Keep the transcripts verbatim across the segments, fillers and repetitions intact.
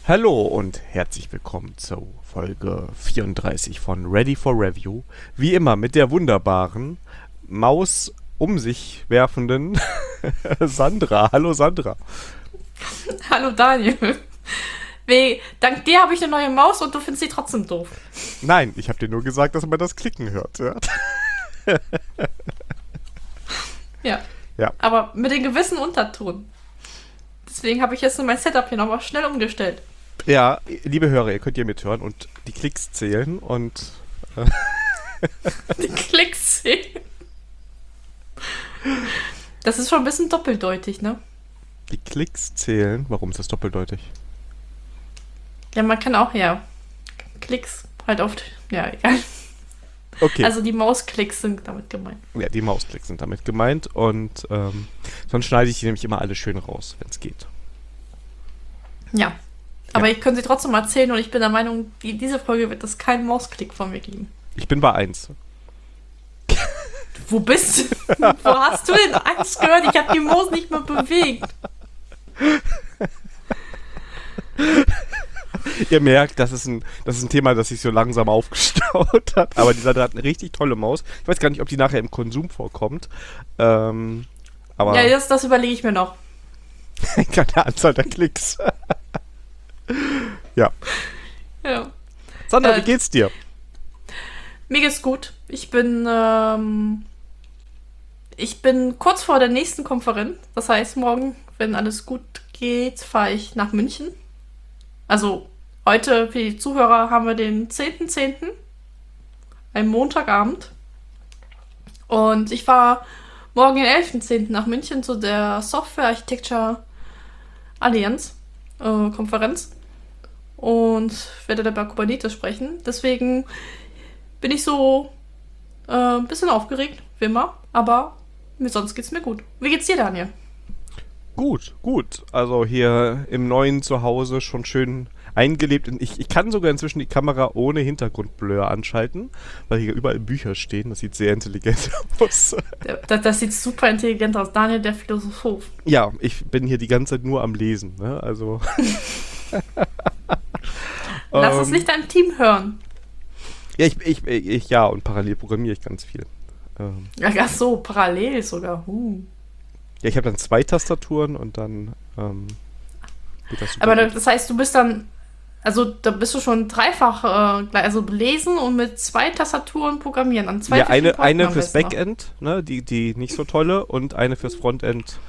Hallo und herzlich willkommen zur Folge vierunddreißig von Ready for Review. Wie immer mit der wunderbaren, Maus um sich werfenden Sandra. Hallo Sandra. Hallo Daniel. Weh, dank dir habe ich eine neue Maus und du findest sie trotzdem doof. Nein, ich habe dir nur gesagt, dass man das Klicken hört. Ja. Ja. Ja. Aber mit dem gewissen Unterton. Deswegen habe ich jetzt mein Setup hier nochmal schnell umgestellt. Ja, liebe Hörer, ihr könnt hier mithören und die Klicks zählen und... Äh die Klicks zählen. Das ist schon ein bisschen doppeldeutig, ne? Die Klicks zählen? Warum ist das doppeldeutig? Ja, man kann auch, ja, Klicks halt oft, ja, egal. Okay. Also die Mausklicks sind damit gemeint. Ja, die Mausklicks sind damit gemeint und ähm, sonst schneide ich die nämlich immer alle schön raus, wenn es geht. Ja, aber Ja. ich könnte sie trotzdem erzählen und ich bin der Meinung, die, diese Folge wird es keinen Mausklick von mir geben. Ich bin bei eins. Wo bist du? Wo hast du denn eins gehört? Ich habe die Maus nicht mehr bewegt. Ihr merkt, das ist, ein, das ist ein Thema, das sich so langsam aufgestaut hat. Aber die Sandra hat eine richtig tolle Maus. Ich weiß gar nicht, ob die nachher im Konsum vorkommt. Ähm, aber Ja, das, das überlege ich mir noch. keine Anzahl der Klicks. Ja. Ja. Sandra, Äh, wie geht's dir? Mir geht's gut. Ich bin, ähm, ich bin kurz vor der nächsten Konferenz. Das heißt, morgen, wenn alles gut geht, fahre ich nach München. Also heute, für die Zuhörer, haben wir den zehnten zehnten Ein Montagabend. Und ich fahre morgen den elften zehnten nach München zu der Software Architecture Allianz äh, Konferenz. Und werde dabei Kubernetes sprechen. Deswegen bin ich so äh, ein bisschen aufgeregt, wie immer. Aber mir, sonst geht's mir gut. Wie geht's dir, Daniel? Gut, gut. Also hier im neuen Zuhause schon schön eingelebt. Ich, ich kann sogar inzwischen die Kamera ohne Hintergrundblur anschalten, weil hier überall Bücher stehen. Das sieht sehr intelligent aus. Das, das sieht super intelligent aus. Daniel, der Philosoph. Ja, ich bin hier die ganze Zeit nur am Lesen. Ne? Also. Lass ähm, es nicht dein Team hören. Ja, ich, ich, ich, ja, und parallel programmiere ich ganz viel. Ähm, Ach so, parallel sogar. Uh. ja, ich habe dann zwei Tastaturen und dann ähm, geht das super Aber gut. das heißt, du bist dann, also da bist du schon dreifach, äh, gleich- also lesen und mit zwei Tastaturen programmieren. An zwei Ja, eine, verschiedenen eine Porten am fürs besten noch. Backend, ne, die, die nicht so tolle, und eine fürs Frontend.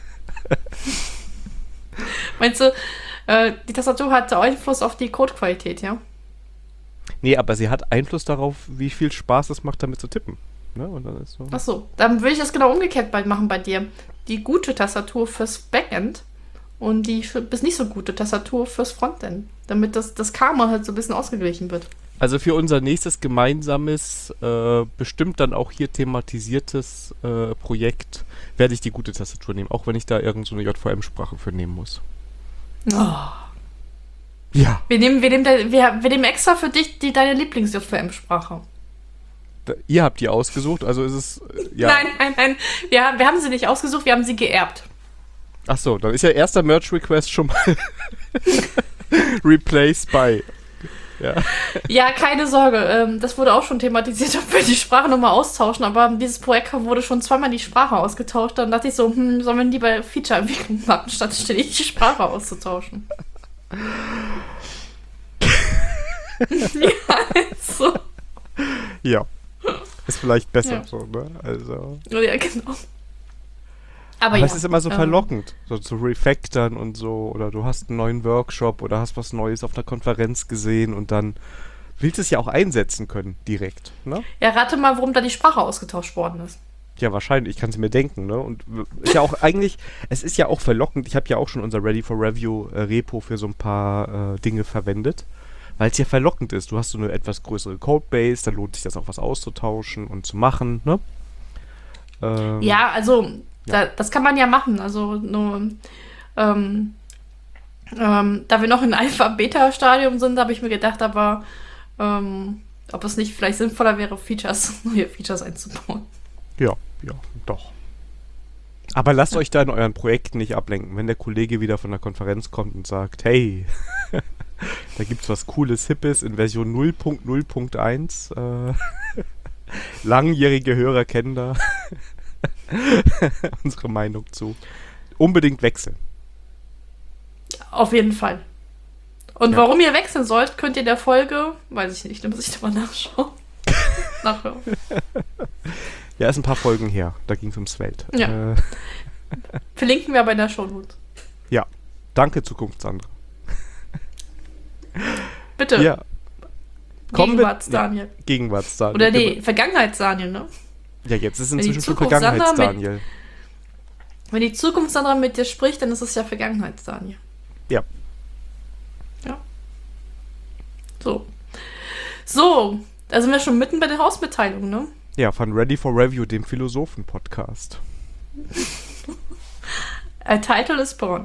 Meinst du, äh, die Tastatur hat Einfluss auf die Codequalität, ja? Nee, aber sie hat Einfluss darauf, wie viel Spaß es macht, damit zu tippen. Ne? Und dann ist so. Ach so, dann würde ich das genau umgekehrt bei, machen bei dir. Die gute Tastatur fürs Backend und die für- bis nicht so gute Tastatur fürs Frontend. Damit das, das Karma halt so ein bisschen ausgeglichen wird. Also für unser nächstes gemeinsames, äh, bestimmt dann auch hier thematisiertes äh, Projekt, werde ich die gute Tastatur nehmen, auch wenn ich da irgend so eine J V M-Sprache für nehmen muss. Oh. Ja. Wir nehmen, wir, nehmen da, wir, wir nehmen extra für dich die, deine Lieblings-J V M-Sprache. Da, ihr habt die ausgesucht, also ist es. Äh, ja. Nein, nein, nein. Wir, wir haben sie nicht ausgesucht, wir haben sie geerbt. Achso, dann ist ja erster Merge-Request schon mal replaced by. Ja. Ja, keine Sorge. Ähm, das wurde auch schon thematisiert, ob wir die Sprache nochmal austauschen. Aber dieses Projekt wurde schon zweimal die Sprache ausgetauscht. Dann dachte ich so, hm, sollen wir lieber Feature-Entwicklung machen, statt ständig die Sprache auszutauschen. Ja, ist so. Ja. Ist vielleicht besser Ja. so, ne? Also. Ja, genau. Aber, Aber ja. es ist immer so ähm, verlockend, so zu refactoren und so, oder du hast einen neuen Workshop oder hast was Neues auf einer Konferenz gesehen und dann willst du es ja auch einsetzen können, direkt, ne? Ja, rate mal, warum da die Sprache ausgetauscht worden ist. Ja, wahrscheinlich, ich kann es mir denken, ne? Und w- ist ja auch eigentlich, es ist ja auch verlockend, ich habe ja auch schon unser Ready for Review äh, Repo für so ein paar äh, Dinge verwendet, weil es ja verlockend ist. Du hast so eine etwas größere Codebase, dann lohnt sich das auch was auszutauschen und zu machen, ne? Ähm, Ja, also, Ja. Da, das kann man ja machen. Also, nur, ähm, ähm, da wir noch in Alpha-Beta-Stadium sind, habe ich mir gedacht, aber ähm, ob es nicht vielleicht sinnvoller wäre, Features, neue Features einzubauen. Ja, ja, doch. Aber lasst euch da in euren Projekten nicht ablenken. Wenn der Kollege wieder von der Konferenz kommt und sagt, hey, Da gibt's was Cooles, Hippes in Version null Punkt null Punkt eins. Äh, langjährige Hörer kennen da unsere Meinung zu. Unbedingt wechseln. Auf jeden Fall. Und Ja. warum ihr wechseln sollt, könnt ihr in der Folge, weiß ich nicht, da muss ich mal nachschauen. Nachhören. Ja, ist ein paar Folgen her. Da ging's ums Feld. Ja. Äh, Verlinken wir aber in der Shownote. ja. Danke, Zukunftssandra. Bitte. Ja. Kommen wir- Gegenwarts-Daniel. Ja, Gegenwarts-Daniel. Oder nee, Vergangenheits-Daniel, ne? Ja, jetzt ist Wenn die inzwischen schon Zukunft Sandra mit- Vergangenheits-Daniel. Wenn die Zukunft Sandra mit dir spricht, dann ist es ja Vergangenheits-Daniel. Ja. Ja. So. So, da sind wir schon mitten bei den Hausmitteilungen, ne? Ja, von Ready for Review, dem Philosophen-Podcast. A title is born.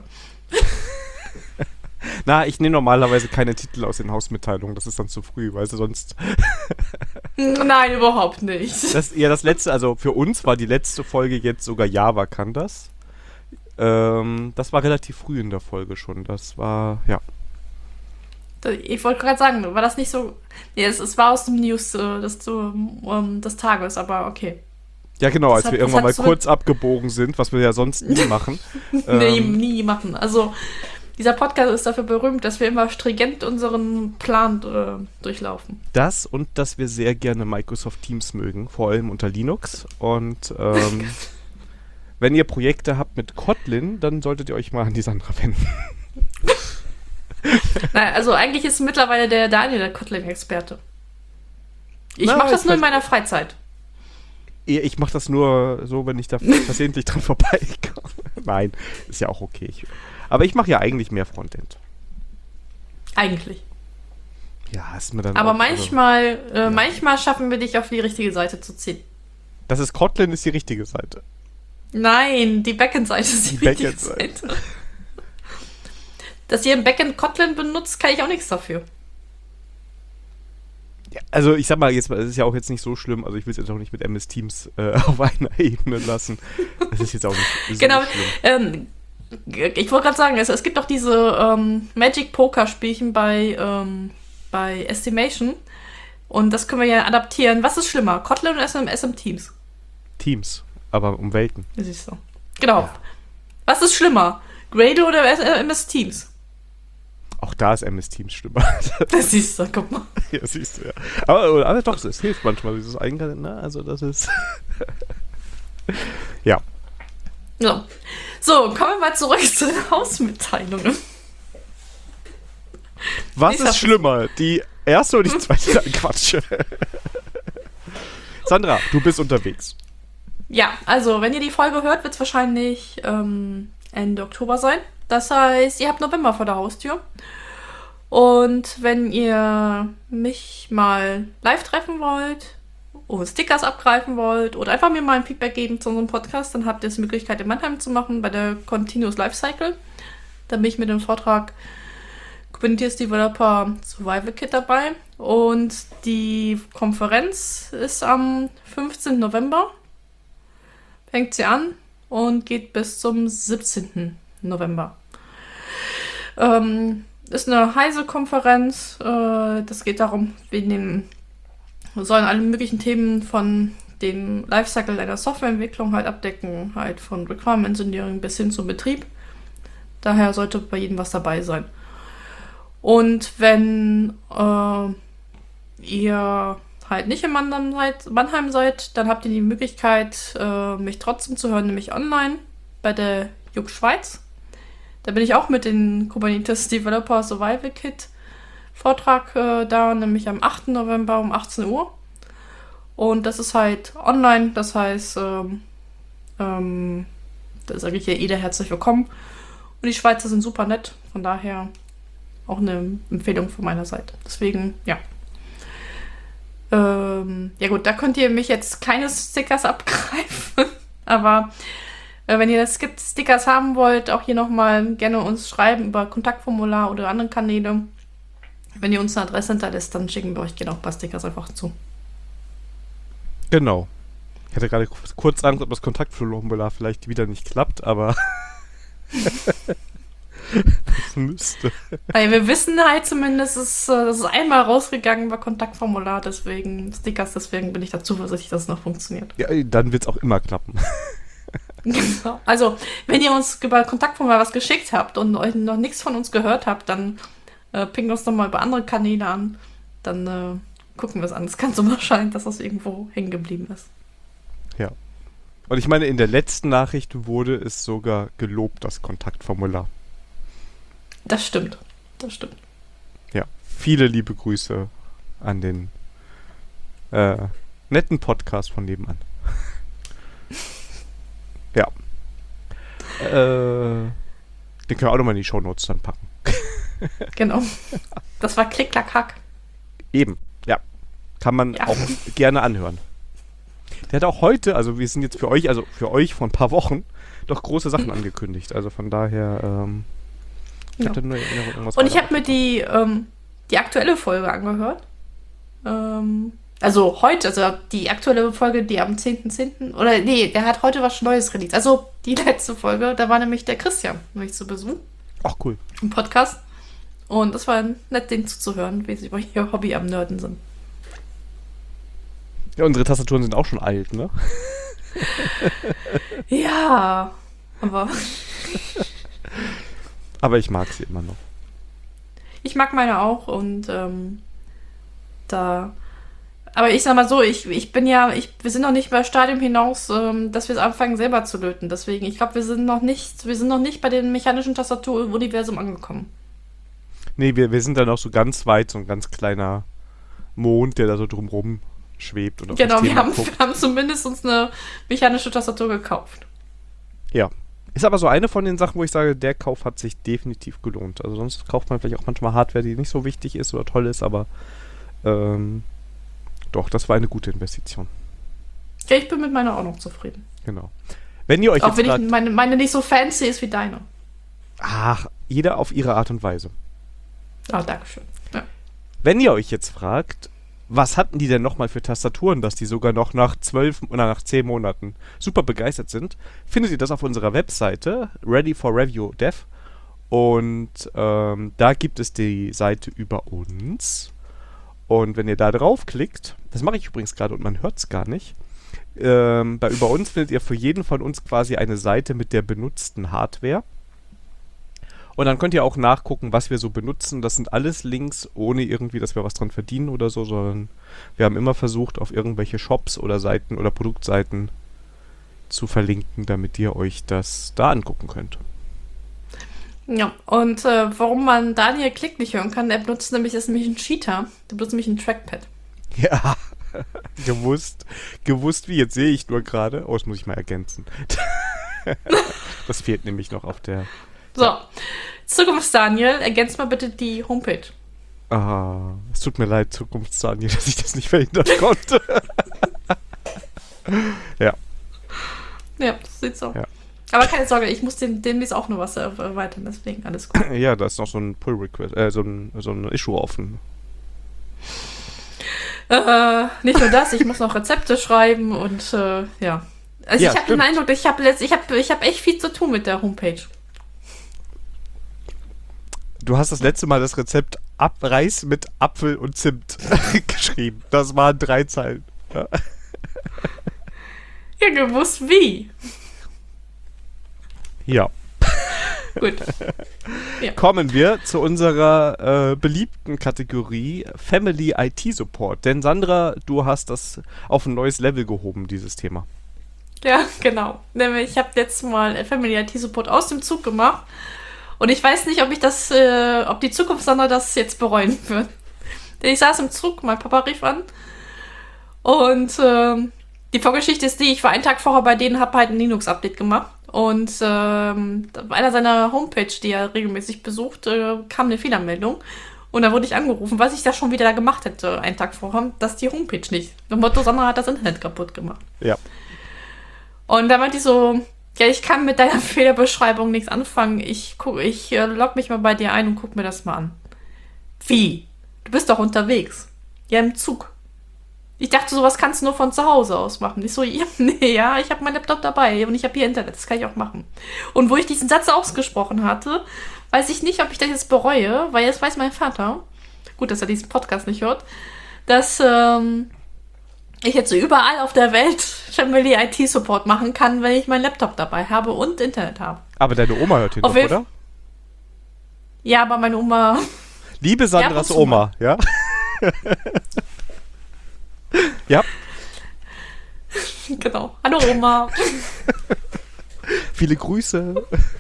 Na, ich nehme normalerweise keine Titel aus den Hausmitteilungen, das ist dann zu früh, weißt du, sonst... Nein, überhaupt nicht. Das, ja, das letzte, also für uns war die letzte Folge jetzt sogar Java kann das. Ähm, das war relativ früh in der Folge schon, das war, ja. Ich wollte gerade sagen, war das nicht so... Nee, es, es war aus dem News äh, des, ähm, des Tages, aber okay. Ja, genau, Das als hat- wir das irgendwann hat mal so- kurz abgebogen sind, was wir ja sonst nie machen. Nee, ähm, nie machen. Also, dieser Podcast ist dafür berühmt, dass wir immer stringent unseren Plan äh, durchlaufen. Das und dass wir sehr gerne Microsoft Teams mögen, vor allem unter Linux. Und ähm, wenn ihr Projekte habt mit Kotlin, dann solltet ihr euch mal an die Sandra wenden. Nein, also eigentlich ist mittlerweile der Daniel der Kotlin-Experte. Ich Na, mache das ich nur in weiß- meiner Freizeit. Ich mache das nur so, wenn ich da versehentlich dran vorbeikomme. Nein, ist ja auch okay. Ich, aber ich mache ja eigentlich mehr Frontend. Eigentlich. Ja, ist mir dann Aber auch, also, manchmal, äh, manchmal schaffen wir dich auf die richtige Seite zu ziehen. das ist Kotlin, ist die richtige Seite. Nein, die Backend-Seite ist die, Die richtige Backend-Seite. Seite. Dass ihr im Backend Kotlin benutzt, kann ich auch nichts dafür. Ja, also ich sag mal, jetzt, es ist ja auch jetzt nicht so schlimm, also ich will es jetzt auch nicht mit M S Teams äh, auf einer Ebene lassen. Das ist jetzt auch nicht so Genau. schlimm. Ähm, ich wollte gerade sagen, es, es gibt doch diese ähm, Magic-Poker-Spielchen bei, ähm, bei Estimation. Und das können wir ja adaptieren. Was ist schlimmer? Kotlin oder S M, S M Teams? Teams, aber um Welten. Das ist so. Genau. Ja. Was ist schlimmer? Gradle oder M S Teams? Auch da ist M S Teams schlimmer. Das siehst du, guck mal. Ja, siehst du, ja. Aber, aber doch, es hilft manchmal, dieses Eingang, ne? Also das ist... ja. So. So, kommen wir mal zurück zu den Hausmitteilungen. Was Ich ist sag- schlimmer? Die erste oder die zweite? Nein, Quatsch. Sandra, du bist unterwegs. Ja, also, wenn ihr die Folge hört, wird es wahrscheinlich ähm, Ende Oktober sein. Das heißt, ihr habt November vor der Haustür. Und wenn ihr mich mal live treffen wollt, oder Stickers abgreifen wollt oder einfach mir mal ein Feedback geben zu unserem Podcast, dann habt ihr die Möglichkeit, in Mannheim zu machen bei der Continuous Lifecycle. Da bin ich mit dem Vortrag Kubernetes Developer Survival Kit dabei. Und die Konferenz ist am fünfzehnten November. Fängt sie an und geht bis zum siebzehnten November. Ähm, ist eine Heise-Konferenz. Äh, das geht darum, wir nehmen, wir sollen alle möglichen Themen von dem Lifecycle einer Softwareentwicklung halt abdecken, halt von Requirement Engineering bis hin zum Betrieb. Daher sollte bei jedem was dabei sein. Und wenn äh, ihr halt nicht in Mannheim seid, Mannheim seid, dann habt ihr die Möglichkeit, äh, mich trotzdem zu hören, nämlich online bei der Juk Schweiz. Da bin ich auch mit dem Kubernetes Developer Survival Kit Vortrag äh, da, nämlich am achten November um achtzehn Uhr. Und das ist halt online, das heißt, ähm, ähm, da sage ich ja jeder herzlich willkommen. Und die Schweizer sind super nett, von daher auch eine Empfehlung von meiner Seite. Deswegen, ja. Ähm, ja gut, da könnt ihr mich jetzt keine Stickers abgreifen, aber äh, wenn ihr das Stickers haben wollt, auch hier nochmal gerne uns schreiben über Kontaktformular oder andere Kanäle. Wenn ihr uns eine Adresse hinterlässt, dann schicken wir euch gerne auch ein paar Stickers einfach zu. Genau. Ich hatte gerade kurz Angst, ob das Kontaktformular vielleicht wieder nicht klappt, aber Das müsste. Weil wir wissen halt zumindest, es ist, äh, das ist einmal rausgegangen bei Kontaktformular, deswegen Stickers, deswegen bin ich da zuversichtlich, dass es noch funktioniert. Ja, dann wird es auch immer klappen. Genau. Also, wenn ihr uns über Kontaktformular was geschickt habt und euch noch nichts von uns gehört habt, dann äh, pingt uns doch mal über andere Kanäle an. Dann äh, gucken wir es an. Es kann so mal scheinen, dass das irgendwo hängen geblieben ist. Ja. Und ich meine, in der letzten Nachricht wurde es sogar gelobt, das Kontaktformular. Das stimmt. Das stimmt. Ja. Viele liebe Grüße an den äh, netten Podcast von nebenan. Ja. Äh, den können wir auch nochmal in die Shownotes dann packen. Genau. Das war Klick, Klack, Hack. Eben, ja. Kann man Ja. auch gerne anhören. Der hat auch heute, also wir sind jetzt für euch, also für euch vor ein paar Wochen, doch große Sachen angekündigt. Also von daher, ähm, ich Ja. hatte nur Erinnerung, irgendwas Und ich weiter habe mir die, ähm, die aktuelle Folge angehört. Ähm, also heute, also die aktuelle Folge, die am zehnten zehnten Oder nee, der hat heute was Neues released. Also die letzte Folge, da war nämlich der Christian nämlich zu Besuch Ach cool. im Podcast. Und das war nett, denen zuzuhören, wie sie über ihr Hobby am Nerden sind. Ja, unsere Tastaturen sind auch schon alt, ne? Ja, aber Aber ich mag sie immer noch. ich mag meine auch und ähm, da. Aber ich sag mal so, ich, ich bin ja, ich, wir sind noch nicht bei Stadium hinaus, ähm, dass wir es anfangen selber zu löten. Deswegen, ich glaube, wir sind noch nicht, wir sind noch nicht bei dem mechanischen Tastatur-Universum angekommen. Nee, wir, wir sind dann auch so ganz weit, so ein ganz kleiner Mond, der da so drumrum schwebt. Und auf Genau, das wir Thema haben, guckt. wir haben zumindest uns eine mechanische Tastatur gekauft. Ja. Ist aber so eine von den Sachen, wo ich sage, der Kauf hat sich definitiv gelohnt. Also sonst kauft man vielleicht auch manchmal Hardware, die nicht so wichtig ist oder toll ist, aber ähm, doch, das war eine gute Investition. Ja, ich bin mit meiner auch noch zufrieden. Genau. Wenn ihr euch Auch jetzt wenn fragt, ich meine, meine nicht so fancy ist wie deine. ach, jeder auf ihre Art und Weise. Ah, dankeschön. Ja. Wenn ihr euch jetzt fragt, was hatten die denn nochmal für Tastaturen, dass die sogar noch nach zwölf oder nach zehn Monaten super begeistert sind, findet ihr das auf unserer Webseite Ready for Review Dev. Und ähm, da gibt es die Seite über uns. Und wenn ihr da draufklickt, das mache ich übrigens gerade und man hört es gar nicht, ähm, bei über uns findet ihr für jeden von uns quasi eine Seite mit der benutzten Hardware. Und dann könnt ihr auch nachgucken, was wir so benutzen. Das sind alles Links, ohne irgendwie, dass wir was dran verdienen oder so, sondern wir haben immer versucht, auf irgendwelche Shops oder Seiten oder Produktseiten zu verlinken, damit ihr euch das da angucken könnt. Ja, und äh, warum man Daniel Klick nicht hören kann, der benutzt nämlich, ist nämlich ein Cheater. Der benutzt nämlich ein Trackpad. Ja, gewusst, gewusst wie, jetzt sehe ich nur gerade. Oh, das muss ich mal ergänzen. Das fehlt nämlich noch auf der... So, Zukunfts-Daniel, ergänzt mal bitte die Homepage. Ah, es tut mir leid, Zukunftsdaniel, dass ich das nicht verhindern konnte. Ja. Ja, das sieht so. Ja. Aber keine Sorge, ich muss dem, demnächst auch nur was erweitern, deswegen alles gut. Ja, da ist noch so ein Pull-Request, äh, so ein, so ein Issue offen. Äh, nicht nur das, ich muss noch Rezepte schreiben und äh, ja. Also Ja, ich habe den stimmt. Eindruck, ich habe ich hab, ich hab echt viel zu tun mit der Homepage. Du hast das letzte Mal das Rezept Ab Reis mit Apfel und Zimt geschrieben. Das waren drei Zeilen. Ja. Ja, gewusst wie. Ja. Gut. Kommen wir zu unserer äh, beliebten Kategorie Family I T Support. Denn Sandra, du hast das auf ein neues Level gehoben, dieses Thema. Ja, genau. Nämlich, ich habe letztes Mal Family I T Support aus dem Zug gemacht. Und ich weiß nicht, ob ich das, äh, ob die Zukunftssandra das jetzt bereuen wird. Denn ich saß im Zug, mein Papa rief an. Und ähm, die Vorgeschichte ist die, ich war einen Tag vorher bei denen, habe halt ein Linux-Update gemacht. Und ähm, bei einer seiner Homepage, die er regelmäßig besucht, äh, kam eine Fehlermeldung. Und da wurde ich angerufen, was ich da schon wieder da gemacht hätte, einen Tag vorher, dass die Homepage nicht. Mit dem Motto, Sandra hat das Internet kaputt gemacht. Ja. Und da meinte ich so, ja, ich kann mit deiner Fehlerbeschreibung nichts anfangen. Ich, guck, ich äh, log mich mal bei dir ein und guck mir das mal an. Wie? Du bist doch unterwegs. Ja, im Zug. Ich dachte, sowas kannst du nur von zu Hause aus machen. Ich so, ja, nee, ja, ich habe meinen Laptop dabei und ich habe hier Internet, das kann ich auch machen. Und wo ich diesen Satz ausgesprochen hatte, weiß ich nicht, ob ich das jetzt bereue, weil jetzt weiß mein Vater, gut, dass er diesen Podcast nicht hört, dass ähm, ich jetzt überall auf der Welt Family I T-Support machen kann, wenn ich meinen Laptop dabei habe und Internet habe. Aber deine Oma hört ihn doch, oder? Ja, aber meine Oma... Liebe Sandras Oma, ja? Ja. Genau. Hallo Oma. Viele Grüße.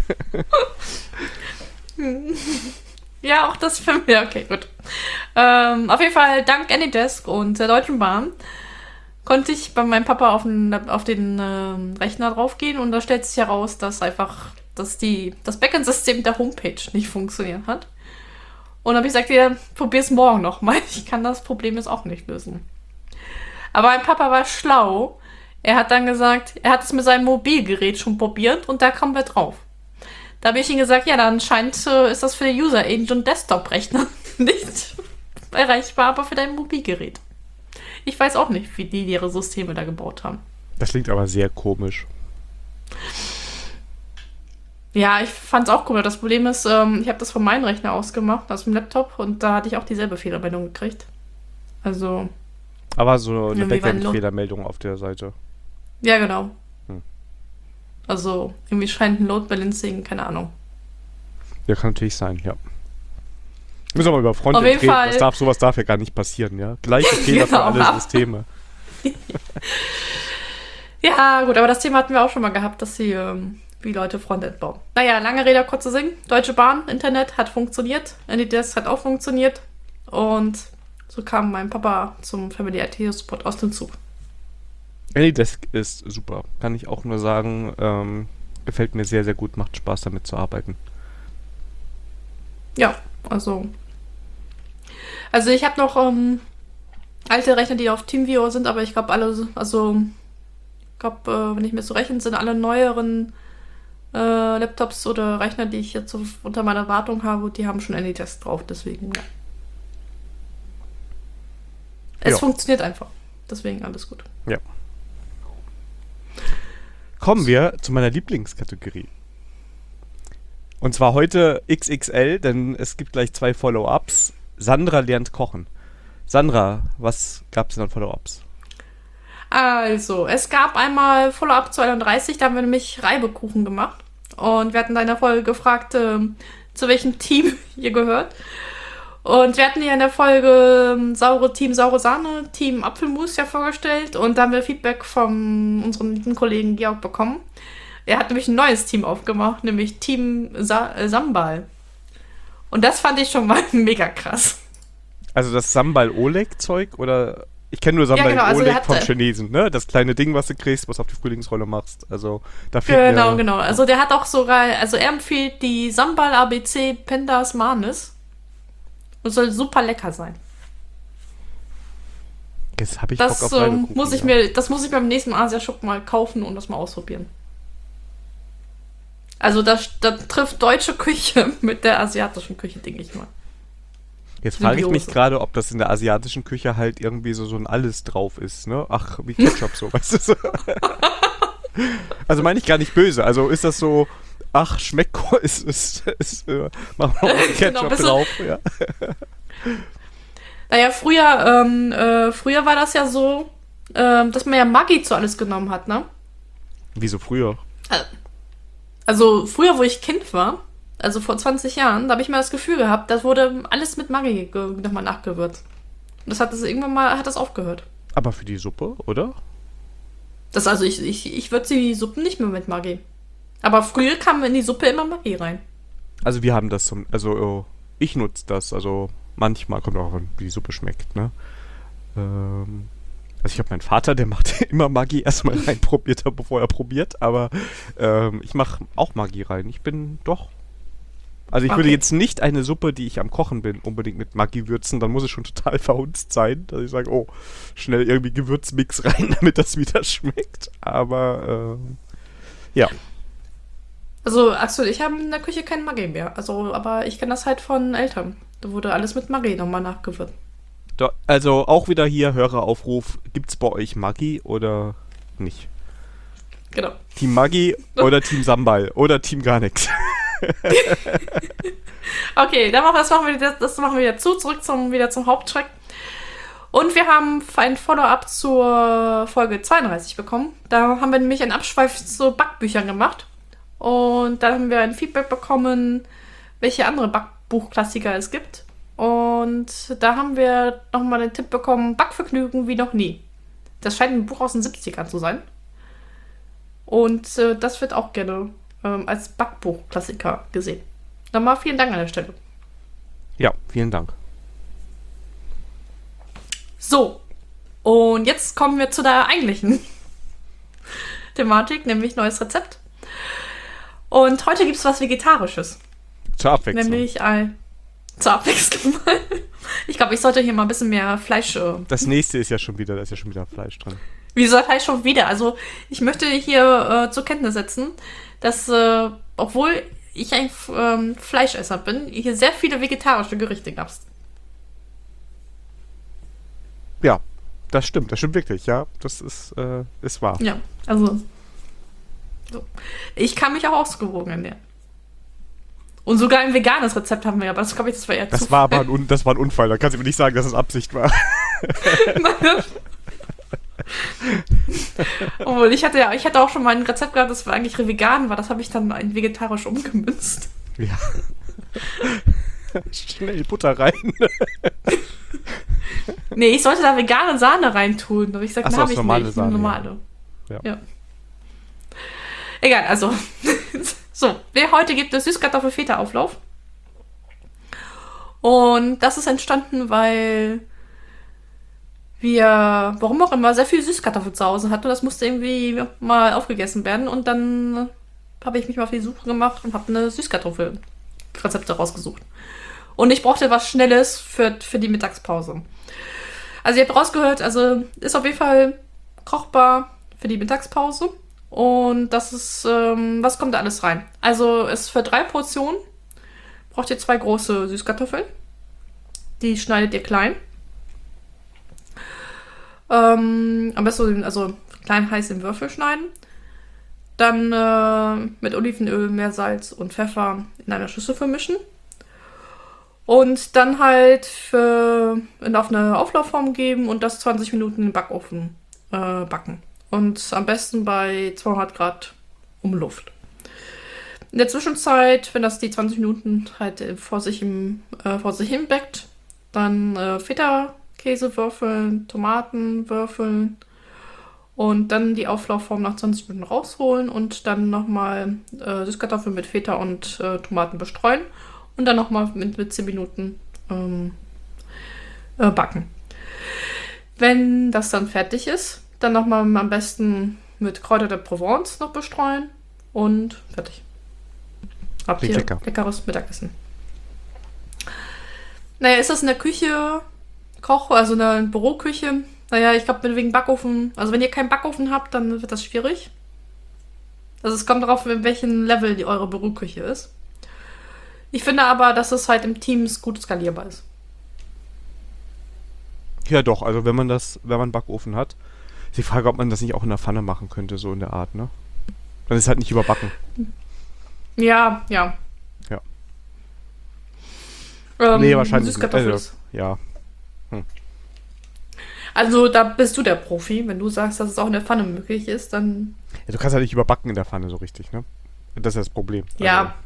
Ja, auch das für mich. Okay, gut. Ähm, auf jeden Fall, dank AnyDesk und der Deutschen Bahn konnte ich bei meinem Papa auf den, auf den ähm, Rechner draufgehen und da stellt sich heraus, dass einfach dass die, das Backend-System der Homepage nicht funktioniert hat. Und dann habe ich gesagt, ja, probier's morgen nochmal. Ich kann das Problem jetzt auch nicht lösen. Aber mein Papa war schlau. Er hat dann gesagt, er hat es mit seinem Mobilgerät schon probiert und da kommen wir drauf. Da habe ich ihm gesagt, ja, dann scheint, äh, ist das für den User Agent Desktop-Rechner nicht erreichbar, aber für dein Mobilgerät. Ich weiß auch nicht, wie die ihre Systeme da gebaut haben. Das klingt aber sehr komisch. Ja, ich fand es auch komisch. Das Problem ist, ähm, ich habe das von meinem Rechner aus gemacht, aus dem Laptop, und da hatte ich auch dieselbe Fehlermeldung gekriegt. Also... Aber so eine Ja, wie war ein Backend-Fehlermeldung auf der Seite. Ja, genau. Hm. Also, irgendwie scheint ein Load Balancing, keine Ahnung. Ja, kann natürlich sein, ja. Wir müssen aber über Auf Frontend jeden reden. Fall- Das darf, sowas darf ja gar nicht passieren, ja. Gleiche Fehler für Genau, alle ab- Systeme. Ja, gut, aber das Thema hatten wir auch schon mal gehabt, dass sie, ähm, wie Leute Frontend bauen. Naja, lange Rede, kurzer Sinn. Deutsche Bahn, Internet hat funktioniert. AnyDesk hat auch funktioniert. Und so kam mein Papa zum Family I T-Support aus dem Zug. AnyDesk ist super. Kann ich auch nur sagen, ähm, gefällt mir sehr, sehr gut. Macht Spaß, damit zu arbeiten. Ja, also... Also ich habe noch ähm, alte Rechner, die auf TeamViewer sind, aber ich glaube alle, also ich glaube, äh, wenn ich mir so rechne, sind alle neueren äh, Laptops oder Rechner, die ich jetzt so unter meiner Wartung habe, die haben schon AnyDesk drauf, deswegen ja. Es Ja. funktioniert einfach, deswegen alles gut. Ja. Kommen wir zu meiner Lieblingskategorie. Und zwar heute X X L, denn es gibt gleich zwei Follow-ups. Sandra lernt kochen. Sandra, was gab es denn an Follow-ups? Also, es gab einmal Follow-up zweiunddreißig, da haben wir nämlich Reibekuchen gemacht. Und wir hatten da in der Folge gefragt, ähm, zu welchem Team ihr gehört. Und wir hatten ja in der Folge ähm, saure Team Saure Sahne, Team Apfelmus ja vorgestellt. Und da haben wir Feedback von unserem lieben Kollegen Georg bekommen. Er hat nämlich ein neues Team aufgemacht, nämlich Team Sa- äh, Sambal. Und das fand ich schon mal mega krass. Also das Sambal-Oleg-Zeug oder... Ich kenne nur Sambal Ja, genau, also Oleg er hat, vom äh, Chinesen, ne? Das kleine Ding, was du kriegst, was du auf die Frühlingsrolle machst. Also da fehlt Genau, mir... genau. Also der hat auch sogar, also er empfiehlt die Sambal A B C Pendas Manis. Und soll super lecker sein. Jetzt habe ich Bock Das auf ähm, Reibekuchen, muss ich ja. mir, das muss ich beim nächsten Asia-Shop mal kaufen und das mal ausprobieren. Also das, das trifft deutsche Küche mit der asiatischen Küche, denke ich mal. Jetzt frage ich mich Symbiose. gerade, ob das in der asiatischen Küche halt irgendwie so, so ein Alles drauf ist, ne? Ach, wie Ketchup so, weißt du so. Also meine ich gar nicht böse. Also ist das so, ach, schmeckt, ist, ist, ist, äh, machen wir noch Ketchup Genau, bisschen- drauf, ja. Naja, früher, ähm, äh, früher war das ja so, ähm, dass man ja Maggi zu alles genommen hat, ne? Wieso früher? Also früher, wo ich Kind war, also vor zwanzig Jahren, da habe ich mal das Gefühl gehabt, das wurde alles mit Maggi ge- nochmal nachgewürzt. Und das hat das irgendwann mal, hat das aufgehört. Aber für die Suppe, oder? Das also, ich, ich, ich würze die Suppen nicht mehr mit Maggi. Aber früher kam in die Suppe immer Maggi rein. Also wir haben das zum, also oh, ich nutze das, also manchmal kommt auch an, wie die Suppe schmeckt, ne? Ähm, also ich habe meinen Vater, der macht immer Maggi erstmal rein, probiert er, bevor er probiert, aber ähm, ich mache auch Maggi rein. Ich bin doch. Also ich würde Okay. jetzt nicht eine Suppe, die ich am Kochen bin, unbedingt mit Maggi würzen, dann muss es schon total verhunzt sein, dass ich sage, oh, schnell irgendwie Gewürzmix rein, damit das wieder schmeckt. Aber ähm, ja. Also, Axel, ich habe in der Küche kein Maggi mehr. Also, aber ich kenne das halt von Eltern. Da wurde alles mit Maggi nochmal nachgewürzt. Da, also auch wieder hier Höreraufruf, gibt's bei euch Maggi oder nicht? Genau. Team Maggi oder Team Sambal oder Team gar nichts. Okay, dann machen, das, machen wir, das machen wir wieder zu, zurück zum, wieder zum Haupttrack. Und wir haben ein Follow-up zur Folge zweiunddreißig bekommen. Da haben wir nämlich einen Abschweif zu Backbüchern gemacht. Und dann haben wir ein Feedback bekommen, welche andere Backbuchklassiker es gibt. Und da haben wir nochmal den Tipp bekommen, Backvergnügen wie noch nie. Das scheint ein Buch aus den siebzigern zu sein. Und äh, das wird auch gerne ähm, als Backbuchklassiker gesehen. Nochmal vielen Dank an der Stelle. Ja, vielen Dank. So, und jetzt kommen wir zu der eigentlichen Thematik, nämlich neues Rezept. Und heute gibt es was Vegetarisches. Zur Abwechslung. Nämlich ein... Zur Abwechslung. Ich glaube, ich sollte hier mal ein bisschen mehr Fleisch... Äh, das nächste ist ja schon wieder, da ist ja schon wieder Fleisch drin. Wieso Fleisch schon wieder? Also, ich möchte hier äh, zur Kenntnis setzen, dass, äh, obwohl ich ein ähm, Fleischesser bin, hier sehr viele vegetarische Gerichte gab. Ja, das stimmt, das stimmt wirklich, ja. Das ist, äh, ist wahr. Ja, also... So. Ich kann mich auch ausgewogen ernähren. Und sogar ein veganes Rezept haben wir, aber das glaube ich, das war eher Das Zufall. war aber ein, Un- das war ein Unfall, da kannst du mir nicht sagen, dass es Absicht war. Obwohl, ich hatte ja, ich hatte auch schon mal ein Rezept gehabt, das war eigentlich vegan war, das habe ich dann in vegetarisch umgemünzt. Ja. Schnell Butter rein. Nee, ich sollte da vegane Sahne reintun, aber ich sag, Ach so, na, habe ich normale nicht, Sahne, normale. Ja. Ja. Egal, also. So, heute gibt es Süßkartoffel-Feta-Auflauf. Und das ist entstanden, weil wir, warum auch immer, sehr viel Süßkartoffel zu Hause hatten. Und das musste irgendwie mal aufgegessen werden. Und dann habe ich mich mal auf die Suche gemacht und habe eine Süßkartoffel-Rezepte rausgesucht. Und ich brauchte was Schnelles für, für die Mittagspause. Also ihr habt rausgehört, also ist auf jeden Fall kochbar für die Mittagspause. Und das ist, ähm, was kommt da alles rein? Also ist für drei Portionen braucht ihr zwei große Süßkartoffeln. Die schneidet ihr klein. Ähm, am besten also klein heiß in Würfel schneiden. Dann äh, mit Olivenöl, Meersalz und Pfeffer in einer Schüssel vermischen. Und dann halt für, in, auf eine Auflaufform geben und das zwanzig Minuten in den Backofen äh, backen. Und am besten bei zweihundert Grad Umluft. In der Zwischenzeit, wenn das die zwanzig Minuten halt vor sich, im, äh, vor sich hin backt, dann äh, Feta-Käse würfeln, Tomaten würfeln und dann die Auflaufform nach zwanzig Minuten rausholen und dann nochmal äh, Süßkartoffeln mit Feta und äh, Tomaten bestreuen und dann nochmal mit, mit zehn Minuten ähm, äh, backen. Wenn das dann fertig ist, dann nochmal am besten mit Kräuter der Provence noch bestreuen und fertig. Habt ihr lecker. leckeres Mittagessen. Naja, ist das in der Küche, Koch, also in der Büroküche? Naja, ich glaube, wegen Backofen, also wenn ihr keinen Backofen habt, dann wird das schwierig. Also es kommt darauf, in welchem Level die eure Büroküche ist. Ich finde aber, dass es halt im Teams gut skalierbar ist. Ja doch, also wenn man das, wenn man einen Backofen hat, ist die Frage, ob man das nicht auch in der Pfanne machen könnte, so in der Art, ne? Dann ist es halt nicht überbacken. Ja, ja. Ja. Ähm, nee, wahrscheinlich nicht. Süßkartoffel Also, ist. ja. Also da bist du der Profi. Wenn du sagst, dass es auch in der Pfanne möglich ist, dann... Ja, du kannst halt nicht überbacken in der Pfanne so richtig, ne? Das ist das Problem. Ja. Also,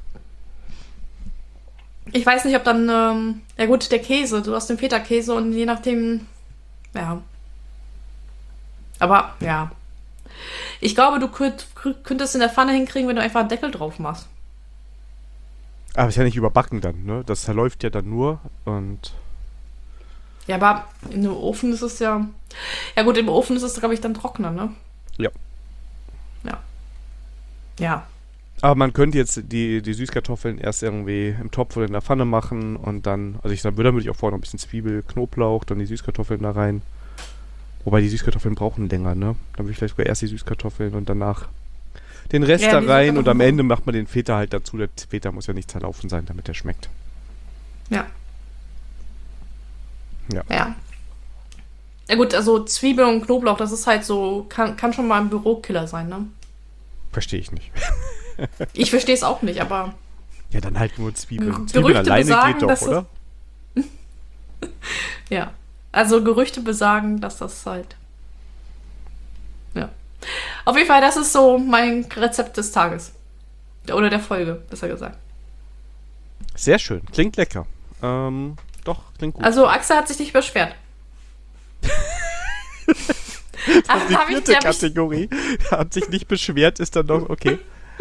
Ich weiß nicht, ob dann... Ähm, ja gut, der Käse. Du hast den Feta-Käse und je nachdem... Ja. Aber, ja. Ich glaube, du könnt, könntest in der Pfanne hinkriegen, wenn du einfach einen Deckel drauf machst. aber ist ja nicht überbacken dann, ne? Das verläuft ja dann nur und... Ja, aber in dem Ofen ist es ja... Ja gut, im Ofen ist es, glaube ich, dann trockener, ne? Ja. Ja. Ja. Aber man könnte jetzt die, die Süßkartoffeln erst irgendwie im Topf oder in der Pfanne machen und dann, also ich sag, dann würde ich auch vorher noch ein bisschen Zwiebel, Knoblauch, dann die Süßkartoffeln da rein. Wobei die Süßkartoffeln brauchen länger, ne? Dann würde ich vielleicht sogar erst die Süßkartoffeln und danach den Rest Ja, da die rein und am Süßkartoffeln- Ende macht man den Feta halt dazu. Der Feta muss ja nicht zerlaufen sein, damit der schmeckt. Ja. Ja. Ja. Ja gut, also Zwiebel und Knoblauch, das ist halt so, kann, kann schon mal ein Bürokiller sein, ne? Verstehe ich nicht. Ich verstehe es auch nicht, aber Ja, dann halt nur Zwiebeln. Gerüchte Zwiebeln alleine besagen, geht doch, dass oder? Ja. Also Gerüchte besagen, dass das halt. Ja. Auf jeden Fall, das ist so mein Rezept des Tages. Oder der Folge, besser gesagt. Sehr schön. Klingt lecker. Ähm, doch, klingt gut. Also Axel hat sich nicht beschwert. Das ist die vierte Kategorie. Er hat sich nicht beschwert, ist dann doch okay.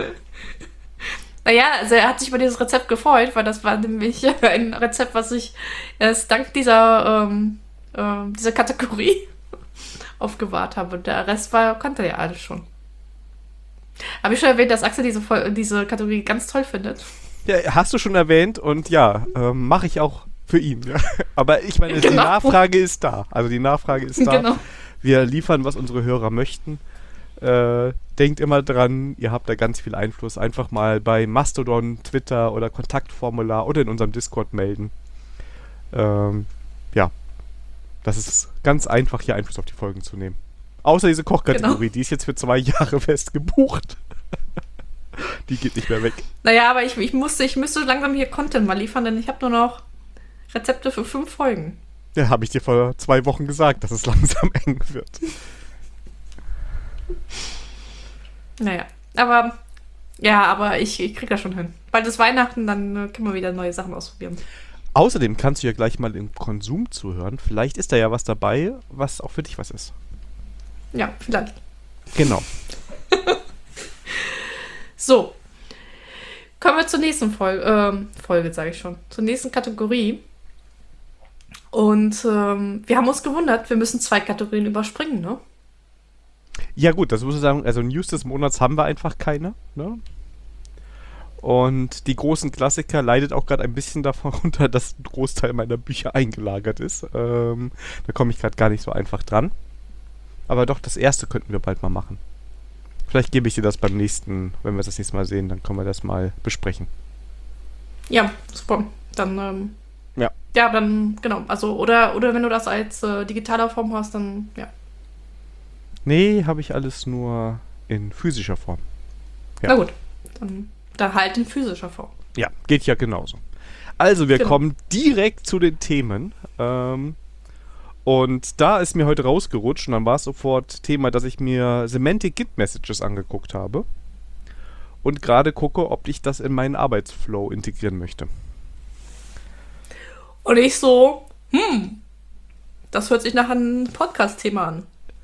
Naja, also er hat sich über dieses Rezept gefreut, weil das war nämlich ein Rezept, was ich erst dank dieser, ähm, äh, dieser Kategorie aufgewahrt habe. Der Rest war, kannte ja alles schon. Habe ich schon erwähnt, dass Axel diese, Vol- diese Kategorie ganz toll findet? Ja, hast du schon erwähnt und ja, ähm, mache ich auch für ihn. Ja. Aber ich meine, die Genau. Nachfrage ist da. Also die Nachfrage ist da. Genau. Wir liefern, was unsere Hörer möchten. Äh, denkt immer dran, ihr habt da ganz viel Einfluss. Einfach mal bei Mastodon, Twitter oder Kontaktformular oder in unserem Discord melden. Ähm, ja, das ist ganz einfach, hier Einfluss auf die Folgen zu nehmen. Außer diese Kochkategorie, Genau. die ist jetzt für zwei Jahre fest gebucht. Die geht nicht mehr weg. Naja, aber ich, ich, musste, ich müsste langsam hier Content mal liefern, denn ich habe nur noch Rezepte für fünf Folgen. Ja, habe ich dir vor zwei Wochen gesagt, dass es langsam eng wird. Naja, aber ja, aber ich, ich krieg das schon hin. Bald ist Weihnachten, dann äh, können wir wieder neue Sachen ausprobieren. Außerdem kannst du ja gleich mal im Konsum zuhören. Vielleicht ist da ja was dabei, was auch für dich was ist. Ja, vielleicht. Genau. So. Kommen wir zur nächsten Folge, ähm, Folge, sage ich schon. Zur nächsten Kategorie. Und ähm, wir haben uns gewundert, wir müssen zwei Kategorien überspringen, ne? Ja gut, das muss ich sagen, also News des Monats haben wir einfach keine. Ne? Und die großen Klassiker leidet auch gerade ein bisschen davon runter, dass ein Großteil meiner Bücher eingelagert ist. Ähm, da komme ich gerade gar nicht so einfach dran. Aber doch, das erste könnten wir bald mal machen. Vielleicht gebe ich dir das beim nächsten, wenn wir das nächste Mal sehen, dann können wir das mal besprechen. Ja, super. Dann, ähm, Ja. Ja, dann, genau. Also, oder, oder wenn du das als äh, digitaler Form hast, dann, ja. Nee, habe ich alles nur in physischer Form. Ja. Na gut. Dann, dann halt in physischer Form. Ja, geht ja genauso. Also, wir Genau. kommen direkt zu den Themen. Ähm, und da ist mir heute rausgerutscht und dann war es sofort Thema, dass ich mir Semantic Git Messages angeguckt habe und gerade gucke, ob ich das in meinen Arbeitsflow integrieren möchte. Und ich so, hm, das hört sich nach einem Podcast-Thema an.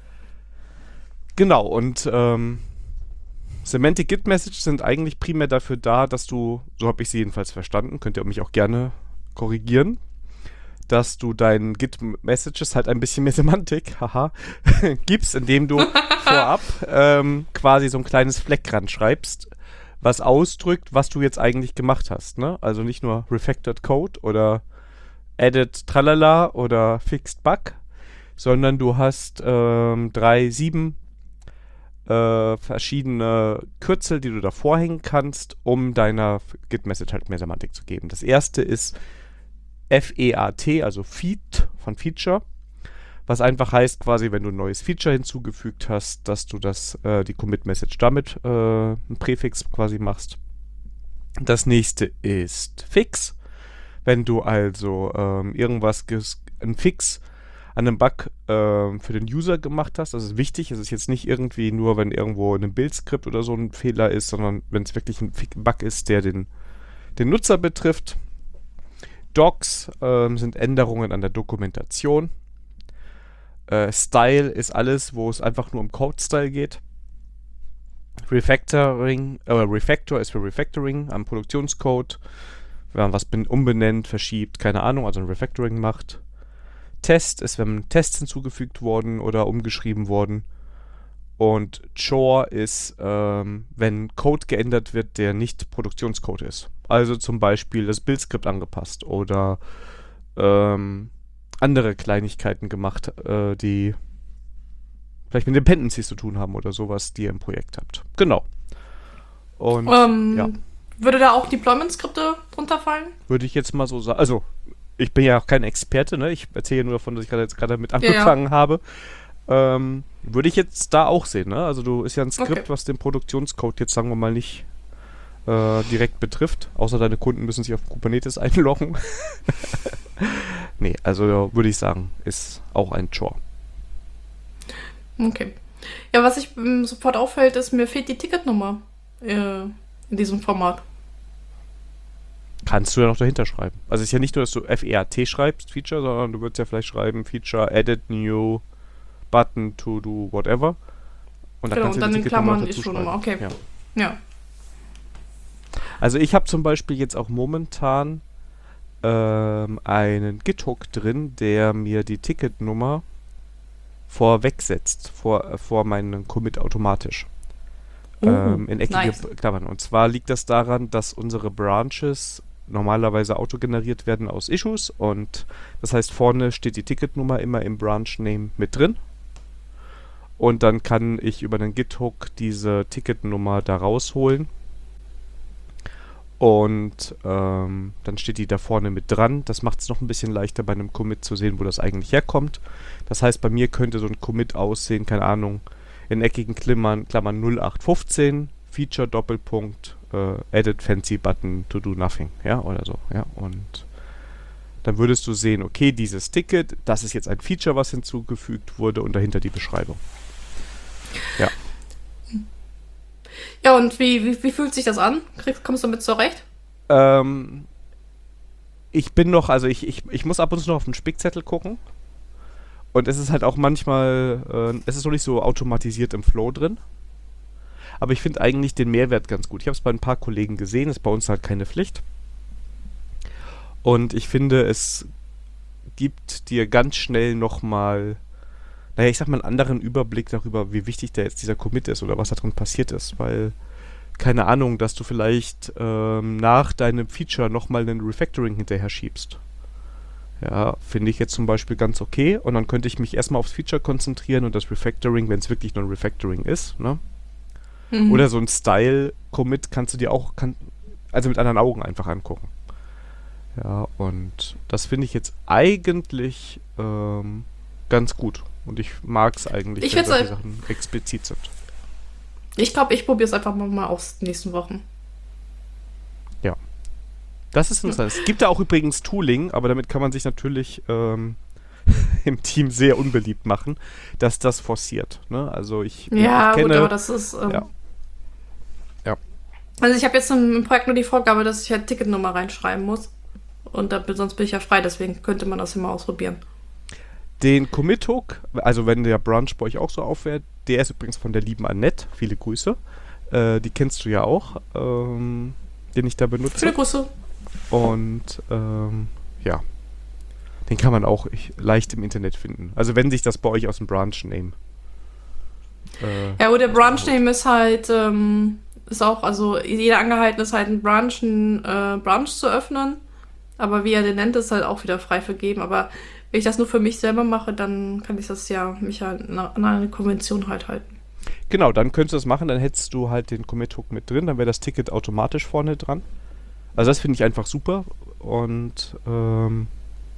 Genau, und ähm, Semantic Git Messages sind eigentlich primär dafür da, dass du, so habe ich sie jedenfalls verstanden, könnt ihr mich auch gerne korrigieren, dass du deinen Git Messages halt ein bisschen mehr Semantik, haha, gibst, indem du vorab ähm, quasi so ein kleines Fleck ran schreibst, was ausdrückt, was du jetzt eigentlich gemacht hast, ne? Also nicht nur Refactored Code oder Added Tralala oder Fixed Bug, sondern du hast ähm, drei, sieben äh, verschiedene Kürzel, die du davor hängen kannst, um deiner Git-Message halt mehr Semantik zu geben. Das erste ist F E A T, also Feat von Feature, was einfach heißt quasi, wenn du ein neues Feature hinzugefügt hast, dass du das, äh, die Commit-Message damit äh, ein Präfix quasi machst. Das nächste ist Fix. Wenn du also ähm, irgendwas, ges- ein Fix an einem Bug ähm, für den User gemacht hast, das ist wichtig, es ist jetzt nicht irgendwie nur, wenn irgendwo in einem Bildskript oder so ein Fehler ist, sondern wenn es wirklich ein Fi- Bug ist, der den, den Nutzer betrifft. Docs ähm, sind Änderungen an der Dokumentation. Äh, Style ist alles, wo es einfach nur um Code-Style geht. Refactoring, äh, Refactor ist für Refactoring am Produktionscode. Wenn man was ben- umbenennt, verschiebt, keine Ahnung, also ein Refactoring macht. Test ist, wenn Tests hinzugefügt wurden oder umgeschrieben wurden. Und Chore ist, ähm, wenn Code geändert wird, der nicht Produktionscode ist. Also zum Beispiel das Bildskript angepasst oder ähm, andere Kleinigkeiten gemacht, äh, die vielleicht mit Dependencies zu tun haben oder sowas, die ihr im Projekt habt. Genau. Und Ähm, ja, Würde da auch Deployment-Skripte drunter fallen? würde ich jetzt mal so sagen. Also, ich bin ja auch kein Experte, ne? Ich erzähle nur davon, dass ich gerade jetzt gerade damit Ja, ja. angefangen habe. Ähm, würde ich jetzt da auch sehen, ne? Also du ist ja ein Skript, Okay. was den Produktionscode jetzt, sagen wir mal, nicht äh, direkt betrifft. Außer deine Kunden müssen sich auf Kubernetes einloggen. Nee, also würde ich sagen, ist auch ein Chore. Okay. Ja, was ich ähm, sofort auffällt, ist, mir fehlt die Ticketnummer äh, in diesem Format. Kannst du ja noch dahinter schreiben. Also es ist ja nicht nur, dass du F E A T schreibst, Feature, sondern du würdest ja vielleicht schreiben, Feature, Edit, New, Button, To Do, whatever. Und dann Genau, kannst und du dann die in Ticketnummer Klammern dazu Issue-Nummer, schreiben. okay. Ja. Ja. Also ich habe zum Beispiel jetzt auch momentan ähm, einen Git-Hook drin, der mir die Ticketnummer vorwegsetzt, vor, äh, vor meinen Commit automatisch. Oh, ähm, in eckige nice. Klammern. Und zwar liegt das daran, dass unsere Branches normalerweise autogeneriert werden aus Issues und das heißt, vorne steht die Ticketnummer immer im Branch-Name mit drin und dann kann ich über den Git-Hook diese Ticketnummer da rausholen und ähm, dann steht die da vorne mit dran. Das macht es noch ein bisschen leichter bei einem Commit zu sehen, wo das eigentlich herkommt. Das heißt, bei mir könnte so ein Commit aussehen, keine Ahnung, in eckigen Klammern, Klammern null acht fünfzehn, Feature Doppelpunkt, äh, Edit Fancy Button to do nothing, ja, oder so, ja, und dann würdest du sehen, okay, dieses Ticket, das ist jetzt ein Feature, was hinzugefügt wurde und dahinter die Beschreibung. Ja. Ja, und wie, wie, wie fühlt sich das an? Kriegst, kommst du damit zurecht? Ähm, ich bin noch, also ich, ich, ich muss ab und zu noch auf den Spickzettel gucken. Und es ist halt auch manchmal, äh, es ist noch nicht so automatisiert im Flow drin. Aber ich finde eigentlich den Mehrwert ganz gut. Ich habe es bei ein paar Kollegen gesehen, ist bei uns halt keine Pflicht. Und ich finde, es gibt dir ganz schnell nochmal, naja, ich sag mal, einen anderen Überblick darüber, wie wichtig da jetzt dieser Commit ist oder was da drin passiert ist. Weil, keine Ahnung, dass du vielleicht ähm, nach deinem Feature nochmal einen Refactoring hinterher schiebst. Ja, finde ich jetzt zum Beispiel ganz okay. Und dann könnte ich mich erstmal aufs Feature konzentrieren und das Refactoring, wenn es wirklich nur ein Refactoring ist, ne? Mhm. Oder so ein Style-Commit kannst du dir auch, kann, also mit anderen Augen einfach angucken. Ja, und das finde ich jetzt eigentlich ähm, ganz gut. Und ich mag es eigentlich, Ich wenn find's solche halt- Sachen explizit sind. Ich glaube, ich probiere es einfach mal, mal aus den nächsten Wochen. Das ist interessant. Es gibt da auch übrigens Tooling, aber damit kann man sich natürlich ähm, im Team sehr unbeliebt machen, dass das forciert. Ne? Also ich, Ja, ich kenne... gut, aber das ist. Ähm, ja. Ja. Also, ich habe jetzt im, im Projekt nur die Vorgabe, dass ich halt Ticketnummer reinschreiben muss. Und da, sonst bin ich ja frei, deswegen könnte man das immer ausprobieren. Den Commit-Hook, also wenn der Branch bei euch auch so aufwählt, der ist übrigens von der lieben Annette. Viele Grüße. Äh, die kennst du ja auch, ähm, den ich da benutze. Viele Grüße. Und ähm, ja, den kann man auch ich, leicht im Internet finden. Also wenn sich das bei euch aus dem Branch-Name äh, Ja, gut, der Branch-Name ist halt, ähm, ist auch, also jeder angehalten ist halt, einen Branch, einen äh, Branch zu öffnen. Aber wie er den nennt, ist halt auch wieder frei vergeben. Aber wenn ich das nur für mich selber mache, dann kann ich das ja mich halt an eine Konvention halt halten. Genau, dann könntest du das machen, dann hättest du halt den Commit-Hook mit drin, dann wäre das Ticket automatisch vorne dran. Also das finde ich einfach super und ähm,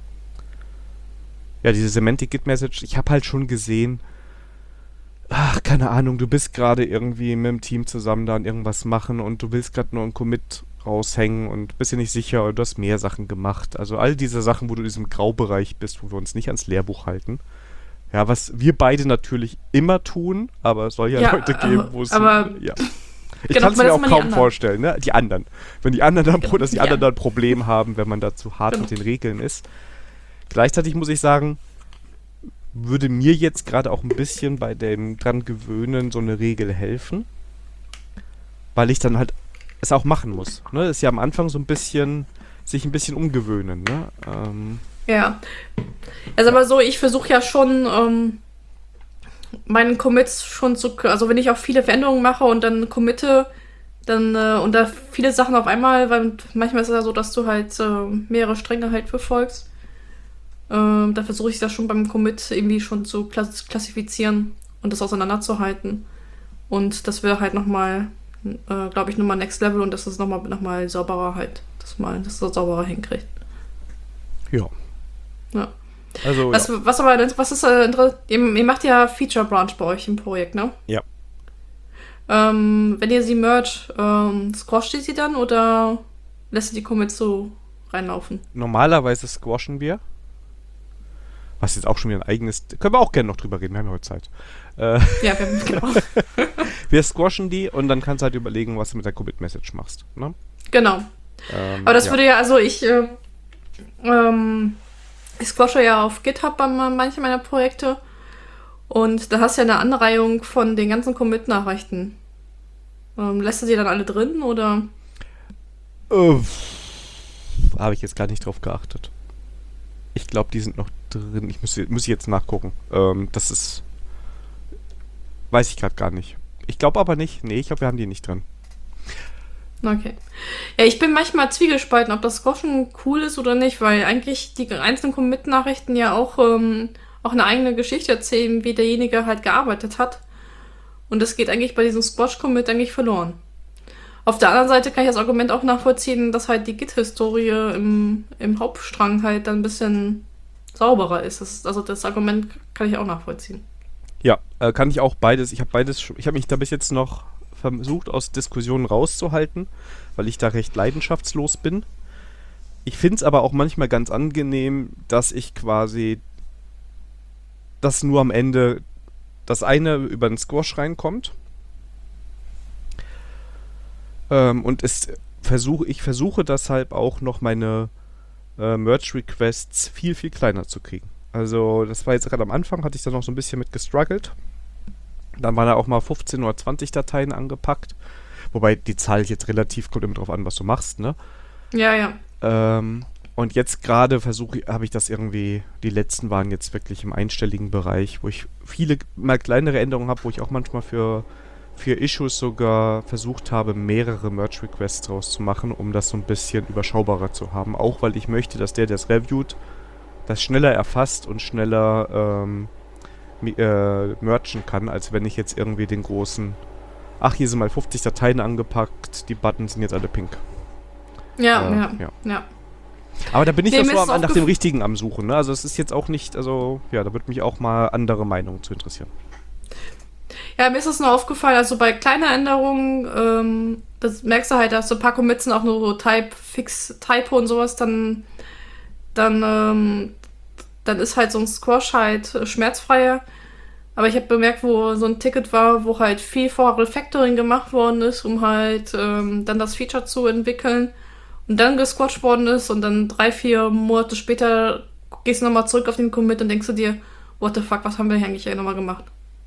ja, diese Semantic Git Message, ich habe halt schon gesehen, ach, keine Ahnung, du bist gerade irgendwie mit dem Team zusammen da an irgendwas machen und du willst gerade nur einen Commit raushängen und bist dir nicht sicher oder du hast mehr Sachen gemacht. Also all diese Sachen, wo du in diesem Graubereich bist, wo wir uns nicht ans Lehrbuch halten. Ja, was wir beide natürlich immer tun, aber es soll ja, Ja, Leute geben, aber- wo es... aber- ja. Ich Genau, kann es aber mir das auch sind immer die kaum anderen. vorstellen, ne? Die anderen. Wenn die anderen dann, Genau, dass die die anderen anderen. dann ein Problem haben, wenn man da zu hart Genau. mit den Regeln ist. Gleichzeitig muss ich sagen, würde mir jetzt gerade auch ein bisschen bei dem dran gewöhnen, so eine Regel helfen. Weil ich dann halt es auch machen muss. Ne? Das ist ja am Anfang so ein bisschen, sich ein bisschen umgewöhnen. Ne? Ähm, Ja. Also aber so, ich versuche ja schon, ähm, meinen Commits schon zu, also wenn ich auch viele Veränderungen mache und dann committe, dann, äh, und da viele Sachen auf einmal, weil manchmal ist es ja so, dass du halt äh, mehrere Stränge halt verfolgst. Ähm, da versuche ich das schon beim Commit irgendwie schon zu klass- klassifizieren und das auseinanderzuhalten. Und das wäre halt nochmal, äh, glaube ich, nochmal Next Level und dass das nochmal noch mal sauberer halt, dass man das so sauberer hinkriegt. ja. Ja. Also, Was, ja. was aber, was ist, äh, inter- ihr, ihr macht ja Feature Branch bei euch im Projekt, ne? Ja. Ähm, wenn ihr sie mergt, ähm, squasht ihr sie dann oder lässt ihr die Commits so reinlaufen? Normalerweise squashen wir. Was jetzt auch schon wieder ein eigenes... Können wir auch gerne noch drüber reden, wir haben ja heute Zeit. Äh, Ja, wir haben genau. wir squashen die und dann kannst du halt überlegen, was du mit der Commit-Message machst. Ne? Genau. Ähm, Aber das ja. würde ja, also ich, äh, ähm, ich squashe ja auf GitHub bei manchen meiner Projekte und da hast du ja eine Anreihung von den ganzen Commit-Nachrichten. Ähm, lässt du sie dann alle drin oder? Äh, Habe ich jetzt gar nicht drauf geachtet. Ich glaube, die sind noch drin. Ich muss, muss ich jetzt nachgucken. Ähm, das ist... Weiß ich gerade gar nicht. Ich glaube aber nicht. Nee, ich glaube, wir haben die nicht drin. Okay. Ja, ich bin manchmal zwiegespalten, ob das Squashen cool ist oder nicht, weil eigentlich die einzelnen Commit-Nachrichten ja auch, ähm, auch eine eigene Geschichte erzählen, wie derjenige halt gearbeitet hat. Und das geht eigentlich bei diesem Squash-Commit eigentlich verloren. Auf der anderen Seite kann ich das Argument auch nachvollziehen, dass halt die Git-Historie im, im Hauptstrang halt dann ein bisschen sauberer ist. Das, also das Argument kann ich auch nachvollziehen. Ja, äh, kann ich auch beides. Ich habe beides, sch- ich habe mich da bis jetzt noch versucht, aus Diskussionen rauszuhalten, weil ich da recht leidenschaftslos bin. Ich finde es aber auch manchmal ganz angenehm, dass ich quasi, dass nur am Ende das eine über den Squash reinkommt. Ähm, und es versuche, ich versuche deshalb auch noch meine äh, Merge-Requests viel, viel kleiner zu kriegen. Also das war jetzt gerade am Anfang, hatte ich da noch so ein bisschen mit gestruggelt. Dann waren da auch mal fünfzehn oder zwanzig Dateien angepackt. Wobei die Zahl jetzt relativ, kommt immer drauf an, was du machst, ne? Ja, ja. Ähm, und jetzt gerade versuche, habe ich das irgendwie, die letzten waren jetzt wirklich im einstelligen Bereich, wo ich viele mal kleinere Änderungen habe, wo ich auch manchmal für, für Issues sogar versucht habe, mehrere Merge-Requests draus zu machen, um das so ein bisschen überschaubarer zu haben. Auch weil ich möchte, dass der, der es reviewt, das schneller erfasst und schneller ähm, mi- äh, merchen kann, als wenn ich jetzt irgendwie den großen, ach, hier sind mal fünfzig Dateien angepackt, die Buttons sind jetzt alle pink. Ja, Äh, ja, ja. ja. Aber da bin ich Nee, ja mir so ist am, es nach aufgef- dem Richtigen am Suchen, ne? Also es ist jetzt auch nicht, also ja, da würde mich auch mal andere Meinungen zu interessieren. Ja, mir ist das nur aufgefallen, also bei kleinen Änderungen, ähm, das merkst du halt, dass so ein paar Commits sind auch nur so Type, Fix, Typo und sowas, dann, dann, ähm, dann ist halt so ein Squash halt äh, schmerzfreier. Aber ich habe bemerkt, wo so ein Ticket war, wo halt viel vor Refactoring gemacht worden ist, um halt ähm, dann das Feature zu entwickeln und dann gesquasht worden ist und dann drei, vier Monate später gehst du nochmal zurück auf den Commit und denkst du dir, what the fuck, was haben wir hier eigentlich nochmal gemacht?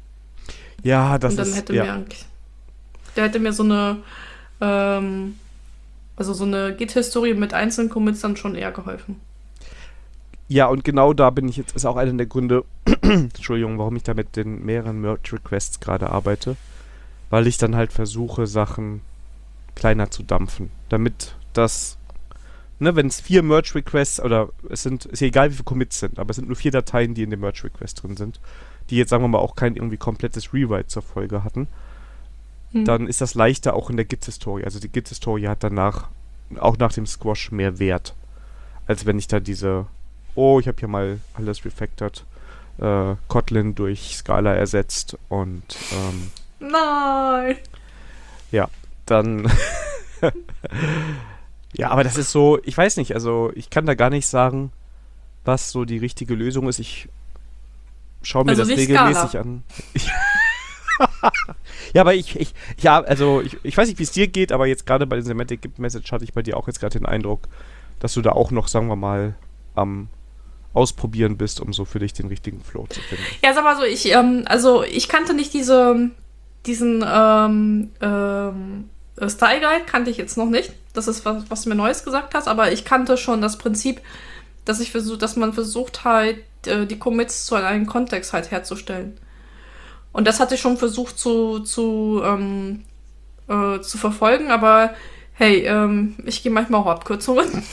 Ja, das und dann ist, hätte ja. mir eigentlich, der hätte mir so eine, ähm, also so eine Git-Historie mit einzelnen Commits dann schon eher geholfen. Ja, und genau da bin ich jetzt, ist auch einer der Gründe, Entschuldigung, warum ich da mit den mehreren Merge-Requests gerade arbeite, weil ich dann halt versuche, Sachen kleiner zu dampfen, damit das, ne, wenn es vier Merge-Requests, oder es sind, ist ja egal, wie viele Commits sind, aber es sind nur vier Dateien, die in dem Merge-Request drin sind, die jetzt, sagen wir mal, auch kein irgendwie komplettes Rewrite zur Folge hatten, Hm. dann ist das leichter auch in der Git-Historie. Also die Git-Historie hat danach, auch nach dem Squash, mehr Wert, als wenn ich da diese, oh, ich habe hier mal alles refactored, äh, Kotlin durch Scala ersetzt und ähm, Nein! dann ja, aber das ist so, ich weiß nicht, also ich kann da gar nicht sagen, was so die richtige Lösung ist. Ich schaue mir Also das nicht regelmäßig Scala. an. Ja, aber ich, ich, ja, also ich, ich weiß nicht, wie es dir geht, aber jetzt gerade bei der Semantic Git Message hatte ich bei dir auch jetzt gerade den Eindruck, dass du da auch noch, sagen wir mal, am Ausprobieren bist, um so für dich den richtigen Flow zu finden. Ja, sag mal so, ich, ähm, also ich kannte nicht diese, diesen ähm, ähm, äh, Style Guide, kannte ich jetzt noch nicht. Das ist was, was du mir Neues gesagt hast, aber ich kannte schon das Prinzip, dass ich versuch, dass man versucht halt, äh, die Commits zu einem Kontext halt herzustellen. Und das hatte ich schon versucht zu, zu, ähm, äh, zu verfolgen, aber hey, ähm, ich gehe manchmal auch Abkürzungen.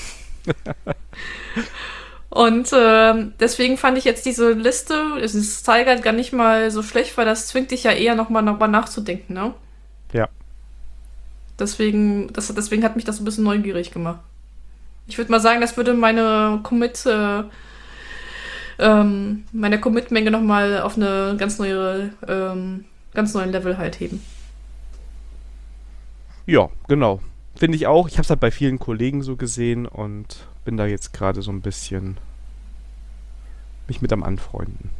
Und ähm, deswegen fand ich jetzt diese Liste, dieses Style Guide gar nicht mal so schlecht, weil das zwingt dich ja eher nochmal darüber nachzudenken, ne? Ja. Deswegen, das, deswegen hat mich das so ein bisschen neugierig gemacht. Ich würde mal sagen, das würde meine Commit, äh, ähm, meine Commit-Menge nochmal auf eine ganz neue, ähm, ganz neuen Level halt heben. Ja, genau. Finde ich auch. Ich habe es halt bei vielen Kollegen so gesehen und bin da jetzt gerade so ein bisschen mich mit am Anfreunden.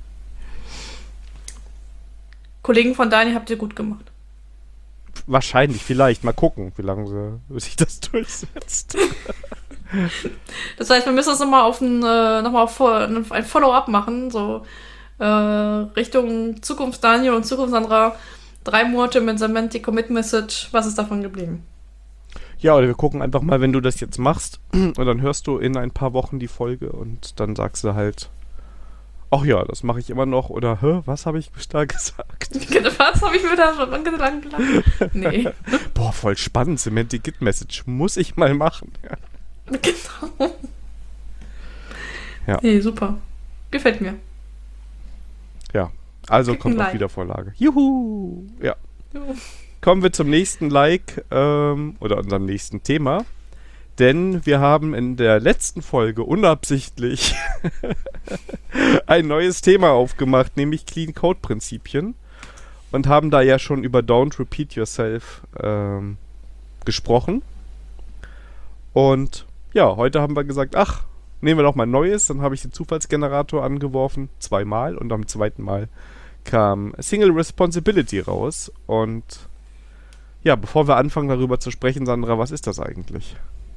Kollegen von Dani habt ihr gut gemacht. Wahrscheinlich, vielleicht. Mal gucken, wie lange sie, sich das durchsetzt. Das heißt, wir müssen das nochmal auf ein, äh, noch mal auf ein Follow-up machen, so äh, Richtung Zukunft Daniel und Zukunft Sandra. Drei Monate mit Semantic Commit Message. Was ist davon geblieben? Ja, oder wir gucken einfach mal, wenn du das jetzt machst und dann hörst du in ein paar Wochen die Folge und dann sagst du halt, ach ja, das mache ich immer noch oder, hä, was habe ich da gesagt? Was habe ich mir da schon lang gelacht? Nee. Boah, voll spannend, Semantic Git Message. Muss ich mal machen. Ja. Genau. Ja. Nee, super. Gefällt mir. Ja, also Krieg kommt ein auch Like. wieder Vorlage. Juhu! Ja. Jo. Kommen wir zum nächsten Like ähm, oder unserem nächsten Thema. Denn wir haben in der letzten Folge unabsichtlich ein neues Thema aufgemacht, nämlich Clean Code Prinzipien. Und haben da ja schon über Don't Repeat Yourself ähm, gesprochen. Und ja, heute haben wir gesagt, ach, nehmen wir doch mal ein neues. Dann habe ich den Zufallsgenerator angeworfen, zweimal. Und am zweiten Mal kam Single Responsibility raus. Und ja, bevor wir anfangen darüber zu sprechen, Sandra, was ist das eigentlich?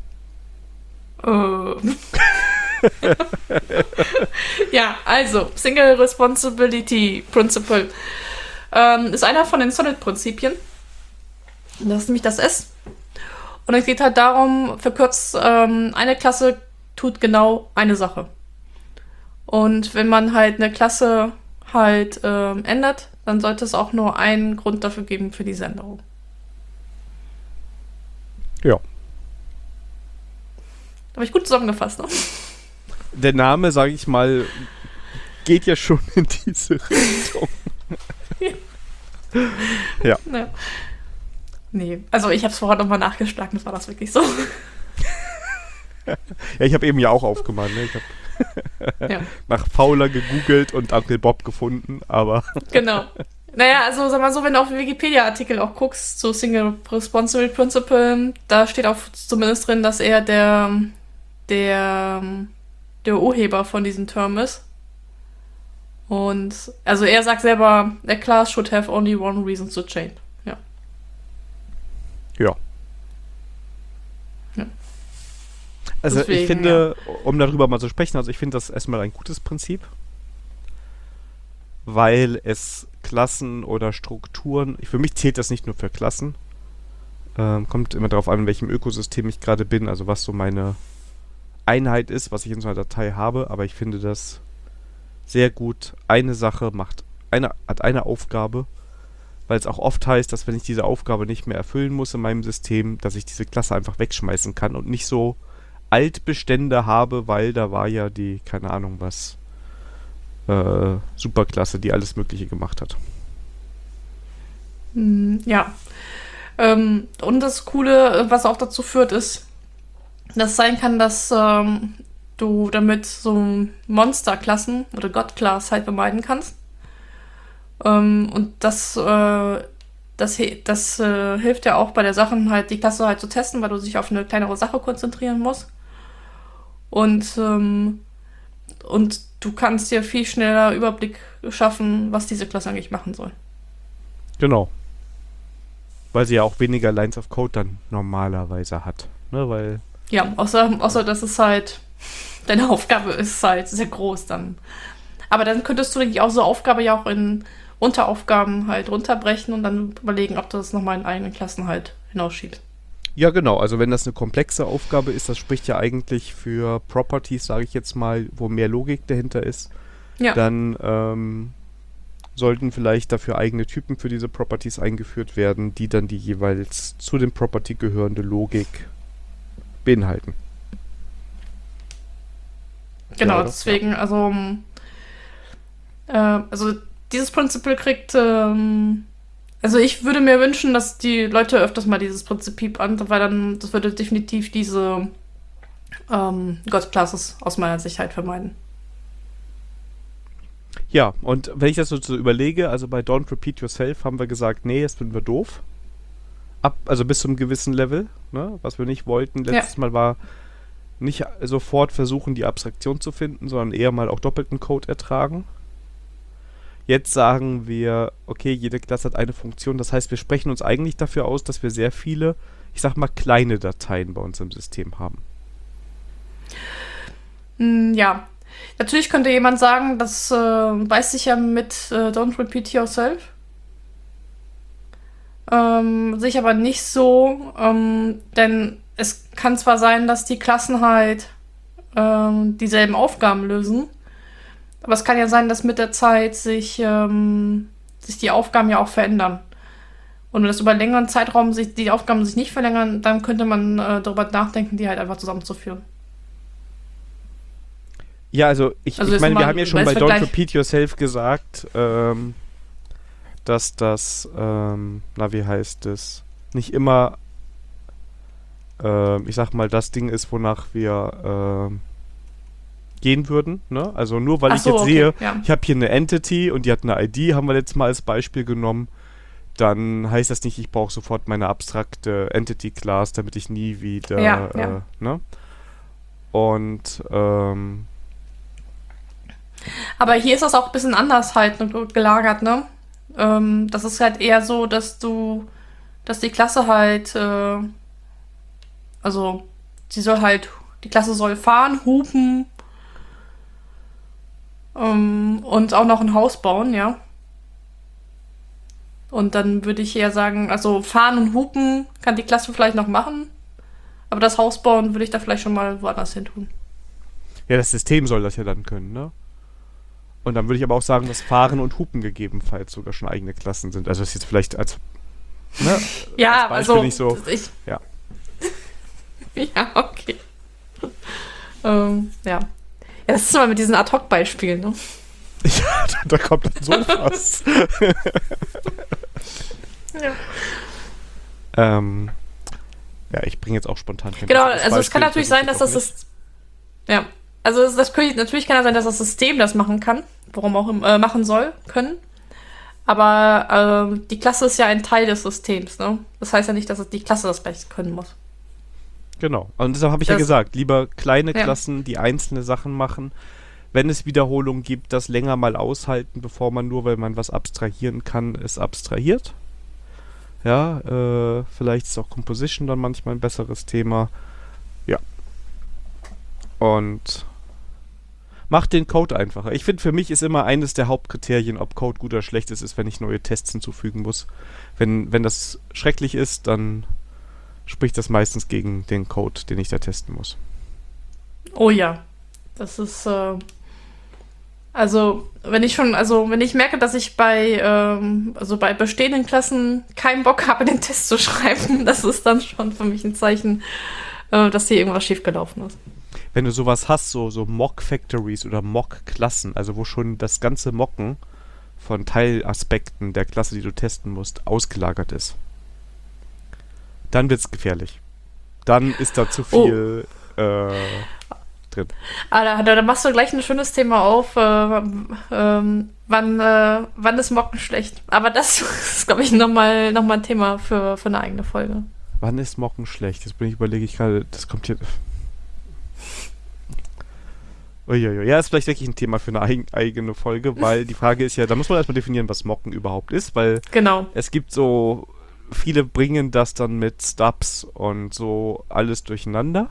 Ähm. Ja, also, Single Responsibility Principle ähm, ist einer von den Solid-Prinzipien. Das ist nämlich das S. Und es geht halt darum, verkürzt, ähm, eine Klasse tut genau eine Sache. Und wenn man halt eine Klasse halt ähm, ändert, dann sollte es auch nur einen Grund dafür geben für diese Änderung. Ja. Habe ich gut zusammengefasst, ne? Der Name, sage ich mal, geht ja schon in diese Richtung. Ja. Ja. Nee, also ich habe es vorher nochmal nachgeschlagen, das war das wirklich so. Ja, ich habe eben ja auch aufgemacht. Ne? Ich habe Ja. nach Fowler gegoogelt und Uncle Bob gefunden, aber Genau. Naja, also sag mal so, wenn du auf den Wikipedia-Artikel auch guckst, zu Single Responsible Principle, da steht auch zumindest drin, dass er der, der, der Urheber von diesem Term ist. Und, also er sagt selber, a class should have only one reason to change. Ja. ja. Ja. Also Deswegen, ich finde, um darüber mal zu sprechen, also ich finde das erstmal ein gutes Prinzip, weil es Klassen oder Strukturen, für mich zählt das nicht nur für Klassen, ähm, kommt immer darauf an, in welchem Ökosystem ich gerade bin, also was so meine Einheit ist, was ich in so einer Datei habe, aber ich finde das sehr gut. Eine Sache macht, eine, hat eine Aufgabe, weil es auch oft heißt, dass wenn ich diese Aufgabe nicht mehr erfüllen muss in meinem System, dass ich diese Klasse einfach wegschmeißen kann und nicht so Altbestände habe, weil da war ja die, keine Ahnung was, äh, Superklasse, die alles Mögliche gemacht hat. Mm, ja. Ähm, und das Coole, was auch dazu führt, ist, dass es sein kann, dass ähm, du damit so Monsterklassen oder God-Class halt vermeiden kannst. Ähm, und das, äh, das, das äh, hilft ja auch bei der Sache, halt die Klasse halt zu testen, weil du dich auf eine kleinere Sache konzentrieren musst. Und, ähm, und du kannst dir viel schneller Überblick schaffen, was diese Klasse eigentlich machen soll. Genau. Weil sie ja auch weniger Lines of Code dann normalerweise hat. Ne, weil Ja, außer, außer dass es halt, deine Aufgabe ist halt sehr groß dann. Aber dann könntest du, denke ich, auch so Aufgabe ja auch in Unteraufgaben halt runterbrechen und dann überlegen, ob du das nochmal in eigenen Klassen halt hinausschiebst. ja, genau. Also wenn das eine komplexe Aufgabe ist, das spricht ja eigentlich für Properties, sage ich jetzt mal, wo mehr Logik dahinter ist. Ja. Dann ähm, sollten vielleicht dafür eigene Typen für diese Properties eingeführt werden, die dann die jeweils zu dem Property gehörende Logik beinhalten. Genau, Ja, das- deswegen, also, äh, also dieses Prinzip kriegt, ähm, also ich würde mir wünschen, dass die Leute öfters mal dieses Prinzip an, weil dann, das würde definitiv diese ähm, God-Classes aus meiner Sicht halt vermeiden. Ja, und wenn ich das so, so überlege, also bei Don't Repeat Yourself haben wir gesagt, nee, das finden wir doof. ab, also bis zu einem gewissen Level, ne? Was wir nicht wollten letztes ja. Mal war, nicht sofort versuchen, die Abstraktion zu finden, sondern eher mal auch doppelten Code ertragen. Jetzt sagen wir, okay, jede Klasse hat eine Funktion, das heißt, wir sprechen uns eigentlich dafür aus, dass wir sehr viele, ich sag mal, kleine Dateien bei uns im System haben. Ja, natürlich könnte jemand sagen, das äh, weiß sich ja mit äh, Don't Repeat Yourself. Ähm, sehe ich aber nicht so, ähm, denn es kann zwar sein, dass die Klassen halt ähm, dieselben Aufgaben lösen, aber es kann ja sein, dass mit der Zeit sich, ähm, sich die Aufgaben ja auch verändern. Und wenn das über einen längeren Zeitraum sich die Aufgaben sich nicht verlängern, dann könnte man äh, darüber nachdenken, die halt einfach zusammenzuführen. Ja, also ich, also ich meine, wir haben ja schon bei Don't Vergleich. Repeat Yourself gesagt, ähm, dass das, ähm, na wie heißt es, nicht immer, ähm, ich sag mal, das Ding ist, wonach wir ähm, gehen würden, ne? Also nur weil Ach ich so, jetzt okay, sehe, ja. ich habe hier eine Entity und die hat eine I D, haben wir letztes Mal als Beispiel genommen, dann heißt das nicht, ich brauche sofort meine abstrakte Entity-Class, damit ich nie wieder, ja, äh, ja. ne? Und, ähm, aber hier ist das auch ein bisschen anders halt gelagert, ne? Ähm, das ist halt eher so, dass du, dass die Klasse halt, äh, also sie soll halt, die Klasse soll fahren, hupen ähm, und auch noch ein Haus bauen, ja. Und dann würde ich eher sagen, also fahren und hupen kann die Klasse vielleicht noch machen, aber das Haus bauen würde ich da vielleicht schon mal woanders hin tun. ja, das System soll das ja dann können, ne? Und dann würde ich aber auch sagen, dass Fahren und Hupen gegebenenfalls sogar schon eigene Klassen sind. Also das ist jetzt vielleicht als, ne, ja, als Beispiel also nicht so. Ich, ja. ja, okay. ähm, ja. Ja, das ist immer mit diesen Ad-Hoc-Beispielen, ne? Ja, da, da kommt dann so was. ja. ähm, ja, ich bringe jetzt auch spontan kein Genau, besseres also es kann Beispiel, natürlich sein, dass das ist. Ja. Also das, das, natürlich kann ja sein, dass das System das machen kann, warum auch im, äh, machen soll, können. Aber äh, die Klasse ist ja ein Teil des Systems, ne? Das heißt ja nicht, dass es die Klasse das gleich können muss. Genau. Und deshalb habe ich das, ja gesagt, lieber kleine ja. Klassen, die einzelne Sachen machen. Wenn es Wiederholungen gibt, das länger mal aushalten, bevor man nur, weil man was abstrahieren kann, es abstrahiert. Ja, äh, vielleicht ist auch Composition dann manchmal ein besseres Thema. Ja. Und macht den Code einfacher. Ich finde, für mich ist immer eines der Hauptkriterien, ob Code gut oder schlecht ist, ist, wenn ich neue Tests hinzufügen muss. Wenn, wenn das schrecklich ist, dann spricht das meistens gegen den Code, den ich da testen muss. Oh ja. Das ist, äh, also, wenn ich schon, also, wenn ich merke, dass ich bei, ähm, also bei bestehenden Klassen keinen Bock habe, den Test zu schreiben, das ist dann schon für mich ein Zeichen, äh, dass hier irgendwas schiefgelaufen ist. Wenn du sowas hast, so, so Mock-Factories oder Mock-Klassen, also wo schon das ganze Mocken von Teilaspekten der Klasse, die du testen musst, ausgelagert ist, dann wird's gefährlich. Dann ist da zu viel oh. äh, drin. Ah, da, da machst du gleich ein schönes Thema auf. Äh, ähm, wann, äh, wann ist Mocken schlecht? Aber das ist, glaube ich, nochmal noch mal ein Thema für, für eine eigene Folge. Wann ist Mocken schlecht? Jetzt bin ich, überlege ich gerade, das kommt hier... Uiuiui. Ja, ist vielleicht wirklich ein Thema für eine eig- eigene Folge, weil die Frage ist ja, da muss man erstmal definieren, was Mocken überhaupt ist, weil genau. Es gibt so, viele bringen das dann mit Stubs und so alles durcheinander.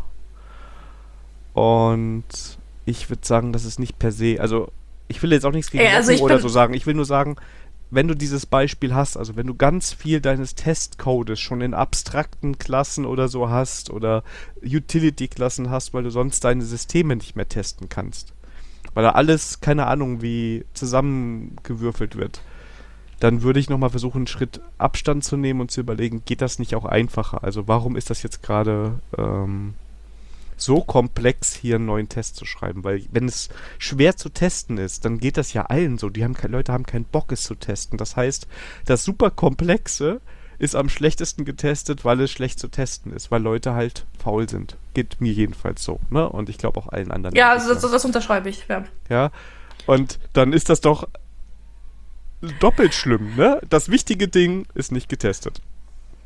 Und ich würde sagen, das ist nicht per se, also ich will jetzt auch nichts gegen Ey, also Mocken oder bin- so sagen, ich will nur sagen, wenn du dieses Beispiel hast, also wenn du ganz viel deines Testcodes schon in abstrakten Klassen oder so hast oder Utility-Klassen hast, weil du sonst deine Systeme nicht mehr testen kannst, weil da alles, keine Ahnung, wie zusammengewürfelt wird, dann würde ich nochmal versuchen, einen Schritt Abstand zu nehmen und zu überlegen, geht das nicht auch einfacher? Also warum ist das jetzt gerade ähm, so komplex, hier einen neuen Test zu schreiben? Weil wenn es schwer zu testen ist, dann geht das ja allen so. Die haben ke- Leute haben keinen Bock, es zu testen. Das heißt, das super Komplexe ist am schlechtesten getestet, weil es schlecht zu testen ist, weil Leute halt faul sind. Geht mir jedenfalls so, ne? Und ich glaube auch allen anderen. Ja, also das, das unterschreibe ich, ja. Ja, und dann ist das doch doppelt schlimm, ne? Das wichtige Ding ist nicht getestet.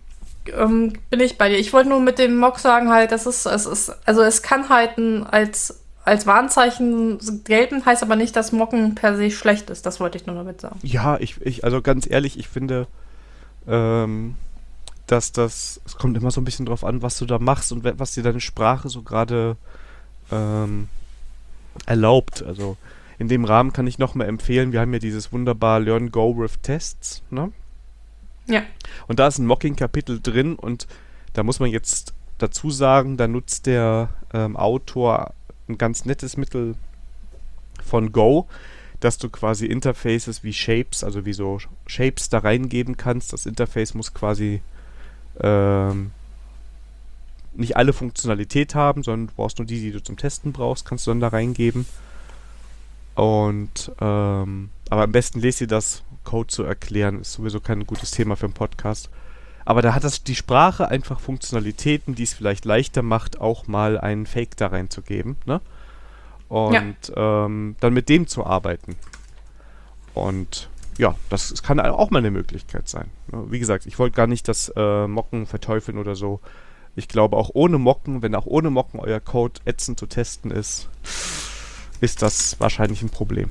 ähm, bin ich bei dir. Ich wollte nur mit dem Mock sagen halt, das ist, es ist, also es kann halt ein, als, als Warnzeichen gelten, heißt aber nicht, dass Mocken per se schlecht ist. Das wollte ich nur damit sagen. Ja, ich, ich also ganz ehrlich, ich finde, ähm, dass das, es kommt immer so ein bisschen drauf an, was du da machst und was dir deine Sprache so gerade ähm, erlaubt. Also in dem Rahmen kann ich nochmal empfehlen, wir haben ja dieses wunderbar Learn Go with Tests, ne? Ja. Und da ist ein Mocking-Kapitel drin und da muss man jetzt dazu sagen, da nutzt der ähm, Autor ein ganz nettes Mittel von Go, dass du quasi Interfaces wie Shapes, also wie so Shapes da reingeben kannst. Das Interface muss quasi ähm, nicht alle Funktionalität haben, sondern du brauchst nur die, die du zum Testen brauchst, kannst du dann da reingeben. Und ähm, aber am besten lest ihr das, Code zu erklären, ist sowieso kein gutes Thema für einen Podcast. Aber da hat das die Sprache einfach Funktionalitäten, die es vielleicht leichter macht, auch mal einen Fake da reinzugeben, ne? Und ja. ähm, dann mit dem zu arbeiten. Und ja, das, das kann auch mal eine Möglichkeit sein. Wie gesagt, ich wollte gar nicht das äh, Mocken verteufeln oder so. Ich glaube auch ohne Mocken, wenn auch ohne Mocken euer Code ätzend zu testen ist, ist das wahrscheinlich ein Problem.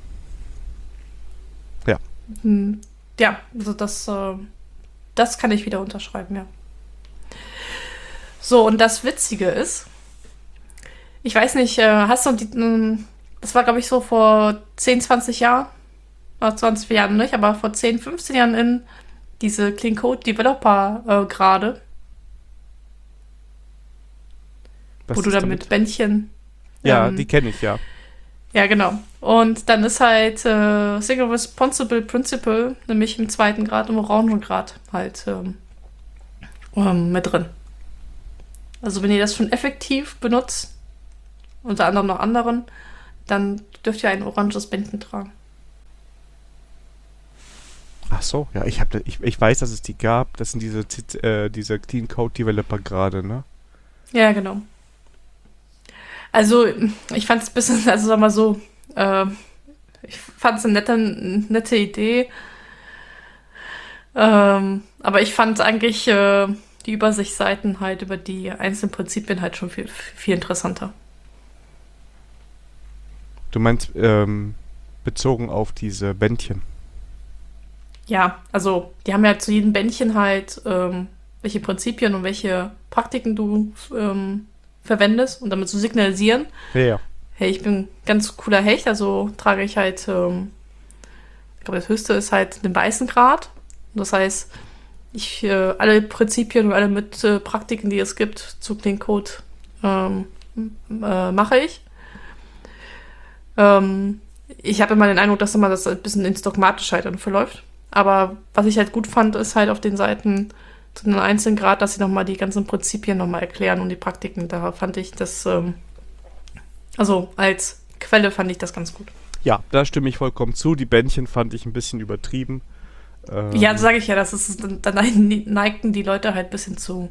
Ja. Hm. Ja, also das, äh, das kann ich wieder unterschreiben, ja. So, und das Witzige ist, ich weiß nicht, äh, hast du die, äh, das war glaube ich so vor zehn, zwanzig Jahren, oder zwanzig Jahren nicht, aber vor zehn, fünfzehn Jahren in diese Clean Code Developer äh, gerade, wo du dann mit Bändchen... Ja, ähm, die kenne ich, ja. Ja, genau. Und dann ist halt äh, Single Responsible Principle, nämlich im zweiten Grad, im Orangengrad halt ähm, ähm, mit drin. Also wenn ihr das schon effektiv benutzt, unter anderem noch anderen, dann dürft ihr ein oranges Bändchen tragen. Ach so, ja, ich, hab, ich, ich weiß, dass es die gab. Das sind diese, äh, diese Clean Code Developer gerade, ne? Ja, genau. Also, ich fand es ein bisschen, also sag mal so, äh, ich fand es eine nette, nette Idee. Ähm, aber ich fand eigentlich äh, die Übersichtsseiten halt über die einzelnen Prinzipien halt schon viel, viel interessanter. Du meinst ähm, bezogen auf diese Bändchen? Ja, also die haben ja zu jedem Bändchen halt, ähm, welche Prinzipien und welche Praktiken du ähm, verwendest und damit zu signalisieren, ja, ja. Hey, ich bin ein ganz cooler Hecht, also trage ich halt, ähm, ich glaube, das höchste ist halt den weißen Grad. Das heißt, ich äh, alle Prinzipien und alle mit äh, Praktiken, die es gibt, zu Clean Code ähm, äh, mache ich. Ähm, ich habe immer den Eindruck, dass immer das ein bisschen ins Dogmatische halt dann verläuft. Aber was ich halt gut fand, ist halt auf den Seiten zu einem einzelnen Grad, dass sie nochmal die ganzen Prinzipien nochmal erklären und die Praktiken. Da fand ich das, ähm, also als Quelle fand ich das ganz gut. Ja, da stimme ich vollkommen zu. Die Bändchen fand ich ein bisschen übertrieben. Ähm, ja, das sage ich ja, das ist, da neigten die Leute halt ein bisschen zu,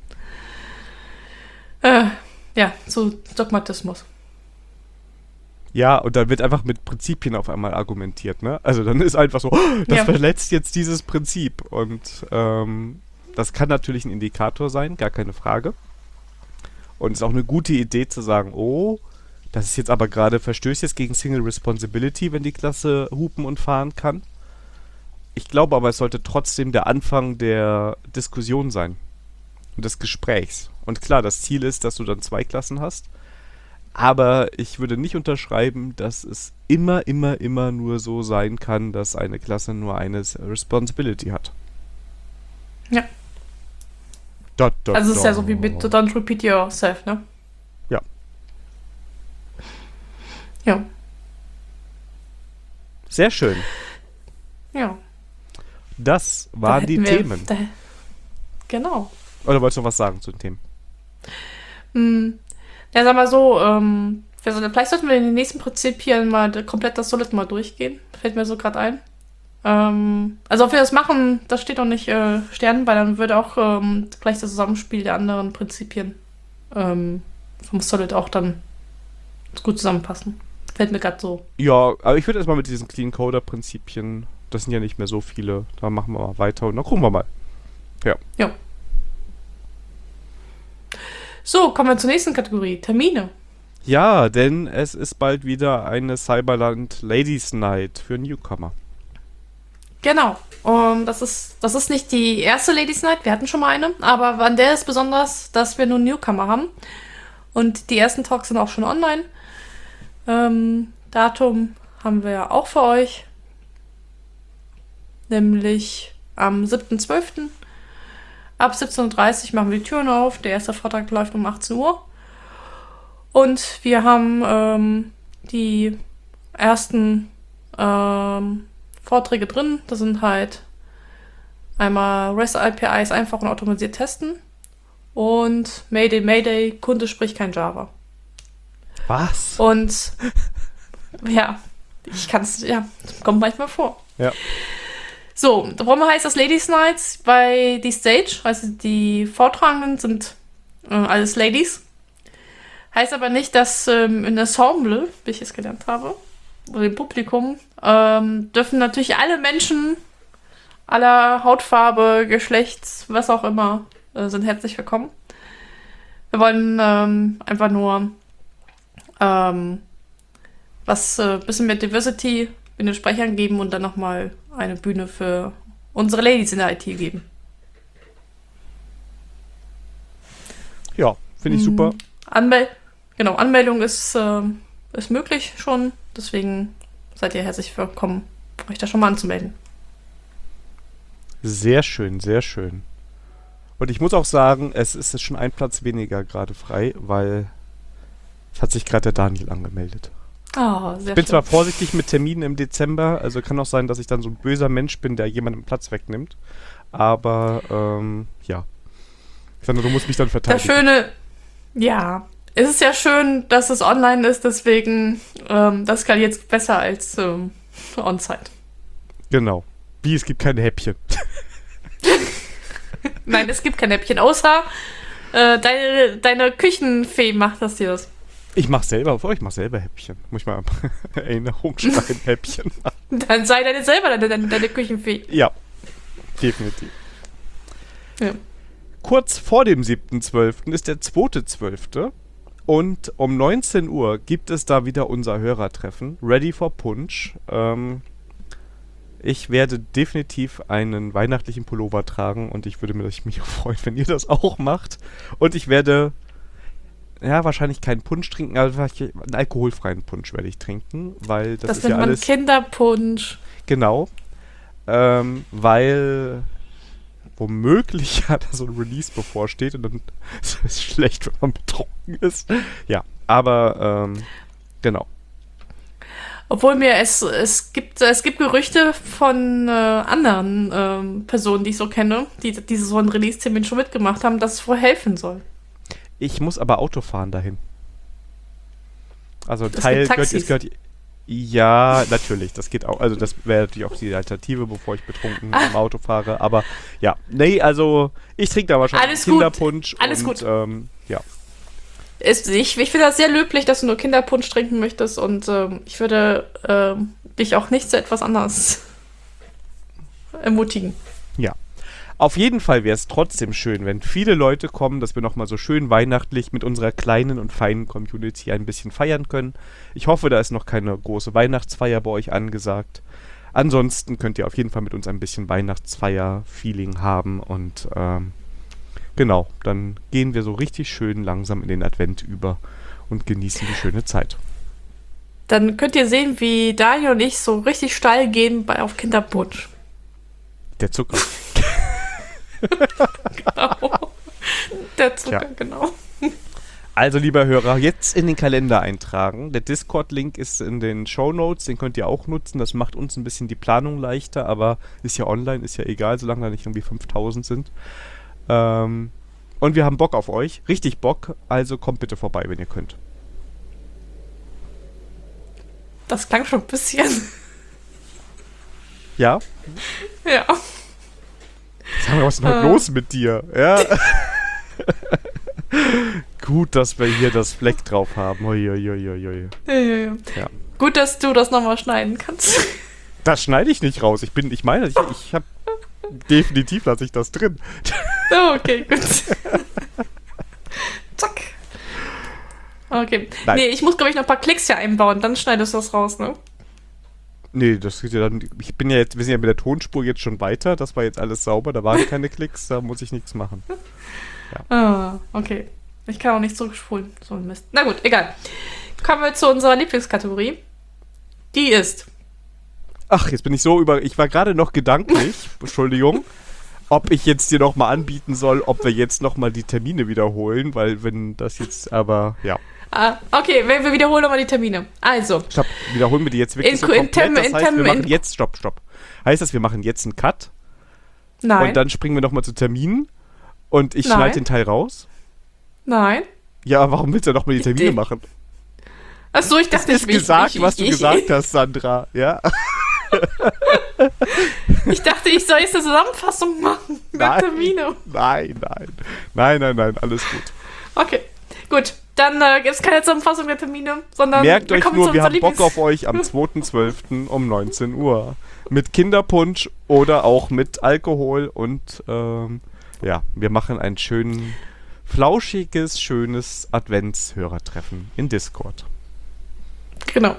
äh, ja, zu Dogmatismus. Ja, und dann wird einfach mit Prinzipien auf einmal argumentiert, ne? Also dann ist einfach so, oh, das ja. verletzt jetzt dieses Prinzip. Und ähm, das kann natürlich ein Indikator sein, gar keine Frage. Und es ist auch eine gute Idee zu sagen, oh, das ist jetzt aber gerade, verstößt jetzt gegen Single Responsibility, wenn die Klasse hupen und fahren kann. Ich glaube aber, es sollte trotzdem der Anfang der Diskussion sein und des Gesprächs. Und klar, das Ziel ist, dass du dann zwei Klassen hast. Aber ich würde nicht unterschreiben, dass es immer, immer, immer nur so sein kann, dass eine Klasse nur eine Responsibility hat. Ja. Da, da, also es ist da. ja so wie mit Don't Repeat Yourself, ne? Ja. Ja. Sehr schön. Ja. Das waren da die wir, Themen. Da, genau. Oder wolltest du noch was sagen zu den Themen? Hm. Ja, sag mal so, ähm, vielleicht sollten wir in den nächsten Prinzipien mal komplett das Solid mal durchgehen. Fällt mir so gerade ein. Ähm, also ob wir das machen, das steht noch nicht äh, Stern, weil dann würde auch ähm, vielleicht das Zusammenspiel der anderen Prinzipien ähm, vom Solid auch dann gut zusammenpassen. Fällt mir gerade so. Ja, aber ich würde erstmal mit diesen Clean Coder Prinzipien, das sind ja nicht mehr so viele, da machen wir mal weiter und dann gucken wir mal. Ja. Ja. So, kommen wir zur nächsten Kategorie. Termine. Ja, denn es ist bald wieder eine Cyberland Ladies Night für Newcomer. Genau. Um, das ist, das ist nicht die erste Ladies Night, wir hatten schon mal eine, aber an der ist besonders, dass wir nur Newcomer haben. Und die ersten Talks sind auch schon online. Ähm, Datum haben wir ja auch für euch. Nämlich am siebten zwölften Ab siebzehn Uhr dreißig machen wir die Türen auf. Der erste Vortrag läuft um achtzehn Uhr. Und wir haben ähm, die ersten ähm, Vorträge drin. Das sind halt einmal REST-A P Is einfach und automatisiert testen und Mayday, Mayday, Kunde spricht kein Java. Was? Und ja, ich kann es, ja, kommt manchmal vor. Ja. So, warum heißt das Ladies Nights? Bei die Stage, also die Vortragenden sind äh, alles Ladies. Heißt aber nicht, dass ähm, in Ensemble, wie ich es gelernt habe, oder im Publikum, ähm, dürfen natürlich alle Menschen aller Hautfarbe, Geschlechts, was auch immer, äh, sind herzlich willkommen. Wir wollen ähm, einfach nur ähm, was ein äh, bisschen mehr Diversity in den Sprechern geben und dann nochmal eine Bühne für unsere Ladies in der I T geben. Ja, finde ich super. Anmel- genau, Anmeldung ist, äh, ist möglich schon, deswegen seid ihr herzlich willkommen, euch da schon mal anzumelden. Sehr schön, sehr schön. Und ich muss auch sagen, es ist schon ein Platz weniger gerade frei, weil es hat sich gerade der Daniel angemeldet. Oh, sehr Ich bin schön. zwar vorsichtig mit Terminen im Dezember, also kann auch sein, dass ich dann so ein böser Mensch bin, der jemandem Platz wegnimmt. Aber, ähm, ja. Sandra, du musst mich dann Das verteidigen. Schöne, ja, es ist ja schön, dass es online ist, deswegen, ähm, das kann jetzt besser als ähm, on-site. Genau. Wie, es gibt keine Häppchen. Nein, es gibt kein Häppchen, außer äh, deine, deine Küchenfee macht das dir das. Ich mach selber, oh, ich mach selber Häppchen. Muss ich mal Erinnerung schreiben, Häppchen. Dann sei deine selber deine, deine, deine Küchenfee. Ja, definitiv. Ja. Kurz vor dem siebten zwölften ist der zweite zwölfte und um neunzehn Uhr gibt es da wieder unser Hörertreffen, Ready for Punch. Ähm, ich werde definitiv einen weihnachtlichen Pullover tragen und ich würde mich, mich freuen, wenn ihr das auch macht. Und ich werde, ja, wahrscheinlich keinen Punsch trinken, aber vielleicht einen alkoholfreien Punsch werde ich trinken, weil das, Das ist nennt ja man alles... Kinderpunsch. Genau, ähm, weil womöglich ja da so ein Release bevorsteht und dann ist es schlecht, wenn man betrunken ist. Ja, aber ähm, genau. Obwohl mir es, es gibt es gibt Gerüchte von äh, anderen ähm, Personen, die ich so kenne, die, die so einen Release-Termin schon mitgemacht haben, dass es wohl helfen soll. Ich muss aber Auto fahren dahin. Also ein Es Teil gibt gehört, Taxis. es gehört... Ja, natürlich, das geht auch. Also das wäre natürlich auch die Alternative, bevor ich betrunken Ah. im Auto fahre. Aber ja, nee, also ich trinke da wahrscheinlich Alles gut. Kinderpunsch. Alles und, gut. Ähm, ja. Es, ich ich finde das sehr löblich, dass du nur Kinderpunsch trinken möchtest und ähm, ich würde ähm, dich auch nicht zu etwas anderes ermutigen. Ja. Auf jeden Fall wäre es trotzdem schön, wenn viele Leute kommen, dass wir nochmal so schön weihnachtlich mit unserer kleinen und feinen Community ein bisschen feiern können. Ich hoffe, da ist noch keine große Weihnachtsfeier bei euch angesagt. Ansonsten könnt ihr auf jeden Fall mit uns ein bisschen Weihnachtsfeier-Feeling haben und ähm, genau, dann gehen wir so richtig schön langsam in den Advent über und genießen die schöne Zeit. Dann könnt ihr sehen, wie Daniel und ich so richtig steil gehen bei, auf Kinderpunsch. Der Zucker. Genau. Der Zucker, Ja. genau. Also, lieber Hörer, jetzt in den Kalender eintragen. Der Discord-Link ist in den Shownotes, den könnt ihr auch nutzen. Das macht uns ein bisschen die Planung leichter, aber ist ja online, ist ja egal, solange da nicht irgendwie fünftausend sind. Ähm, und wir haben Bock auf euch, richtig Bock, also kommt bitte vorbei, wenn ihr könnt. Das klang schon ein bisschen. Ja? Ja. Sag mal, was ist denn heute Äh. los mit dir? Ja. Gut, dass wir hier das Fleck drauf haben. Ui, ui, ui, ui, ui. Ja, ja, ja. Ja. Gut, dass du das nochmal schneiden kannst. Das schneide ich nicht raus. Ich bin, ich meine, ich, ich habe definitiv lasse ich das drin. Oh, okay, gut. Zack. Okay. Nein. Nee, ich muss, glaube ich, noch ein paar Klicks hier einbauen, dann schneidest du das raus, ne? Nee, das geht ja dann. Ich bin ja jetzt, wir sind ja mit der Tonspur jetzt schon weiter. Das war jetzt alles sauber, da waren keine Klicks, da muss ich nichts machen. Ja. Ah, okay. Ich kann auch nicht zurückspulen. So ein Mist. Na gut, egal. Kommen wir zu unserer Lieblingskategorie. Die ist. Ach, jetzt bin ich so über. Ich war gerade noch gedanklich, Entschuldigung, ob ich jetzt dir nochmal anbieten soll, ob wir jetzt nochmal die Termine wiederholen, weil wenn das jetzt, aber ja. Ah, okay, wir, wir wiederholen nochmal die Termine. Also. Stopp, wiederholen wir die jetzt wirklich in, so komplett? In Tem, das in heißt, Tem, wir machen in, jetzt, stopp, stopp. Heißt das, wir machen jetzt einen Cut? Nein. Und dann springen wir nochmal zu Terminen und ich Nein. schneide den Teil raus? Nein. Ja, warum willst du nochmal die Termine Die- machen? Achso, ich dachte, Das ist ich, gesagt, ich, was du ich, gesagt hast, Sandra. Ja. Ich dachte, ich soll jetzt eine Zusammenfassung machen. Mit Nein. Termine. Nein, nein. Nein, nein, nein, alles gut. Okay, gut. Dann äh, gibt es keine Zusammenfassung der Termine, sondern Merkt wir euch kommen nur, zu wir unserer haben Bock Lieblings- auf euch am zweiten zwölften um neunzehn Uhr. Mit Kinderpunsch oder auch mit Alkohol und ähm, ja, wir machen ein schön flauschiges, schönes Adventshörertreffen in Discord. Genau.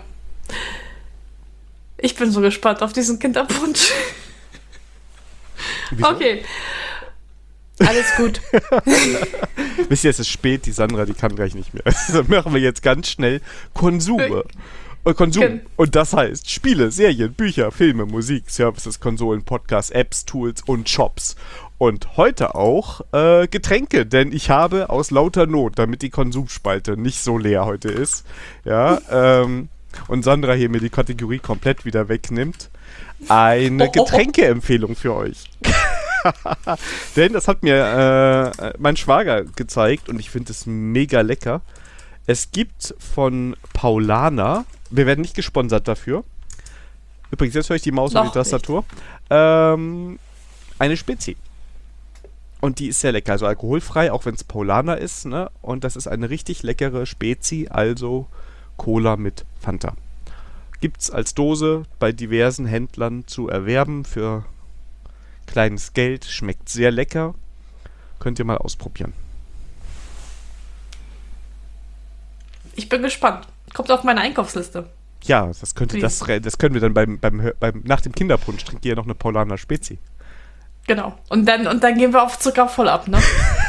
Ich bin so gespannt auf diesen Kinderpunsch. Wieso? Okay. Alles gut. Wisst ihr, es ist spät, die Sandra, die kann gleich nicht mehr. Dann machen wir jetzt ganz schnell Konsume. Äh, Konsum. Gen- Und das heißt Spiele, Serien, Bücher, Filme, Musik, Services, Konsolen, Podcasts, Apps, Tools und Shops. Und heute auch äh, Getränke, denn ich habe aus lauter Not, damit die Konsumspalte nicht so leer heute ist, ja, ähm, und Sandra hier mir die Kategorie komplett wieder wegnimmt, eine Oh, oh, oh. Getränkeempfehlung für euch. Denn das hat mir äh, mein Schwager gezeigt und ich finde es mega lecker. Es gibt von Paulaner, wir werden nicht gesponsert dafür. Übrigens, jetzt höre ich die Maus und Noch die Tastatur. Ähm, eine Spezi. Und die ist sehr lecker, also alkoholfrei, auch wenn es Paulaner ist, ne? Und das ist eine richtig leckere Spezi, also Cola mit Fanta. Gibt's als Dose bei diversen Händlern zu erwerben für kleines Geld, schmeckt sehr lecker. Könnt ihr mal ausprobieren. Ich bin gespannt. Kommt auf meine Einkaufsliste. Ja, das könnte Wie? das, das können wir dann beim, beim, beim nach dem Kinderpunsch trinkt ihr noch eine Paulaner Spezi. Genau. Und dann, und dann gehen wir auf Zucker voll ab, ne?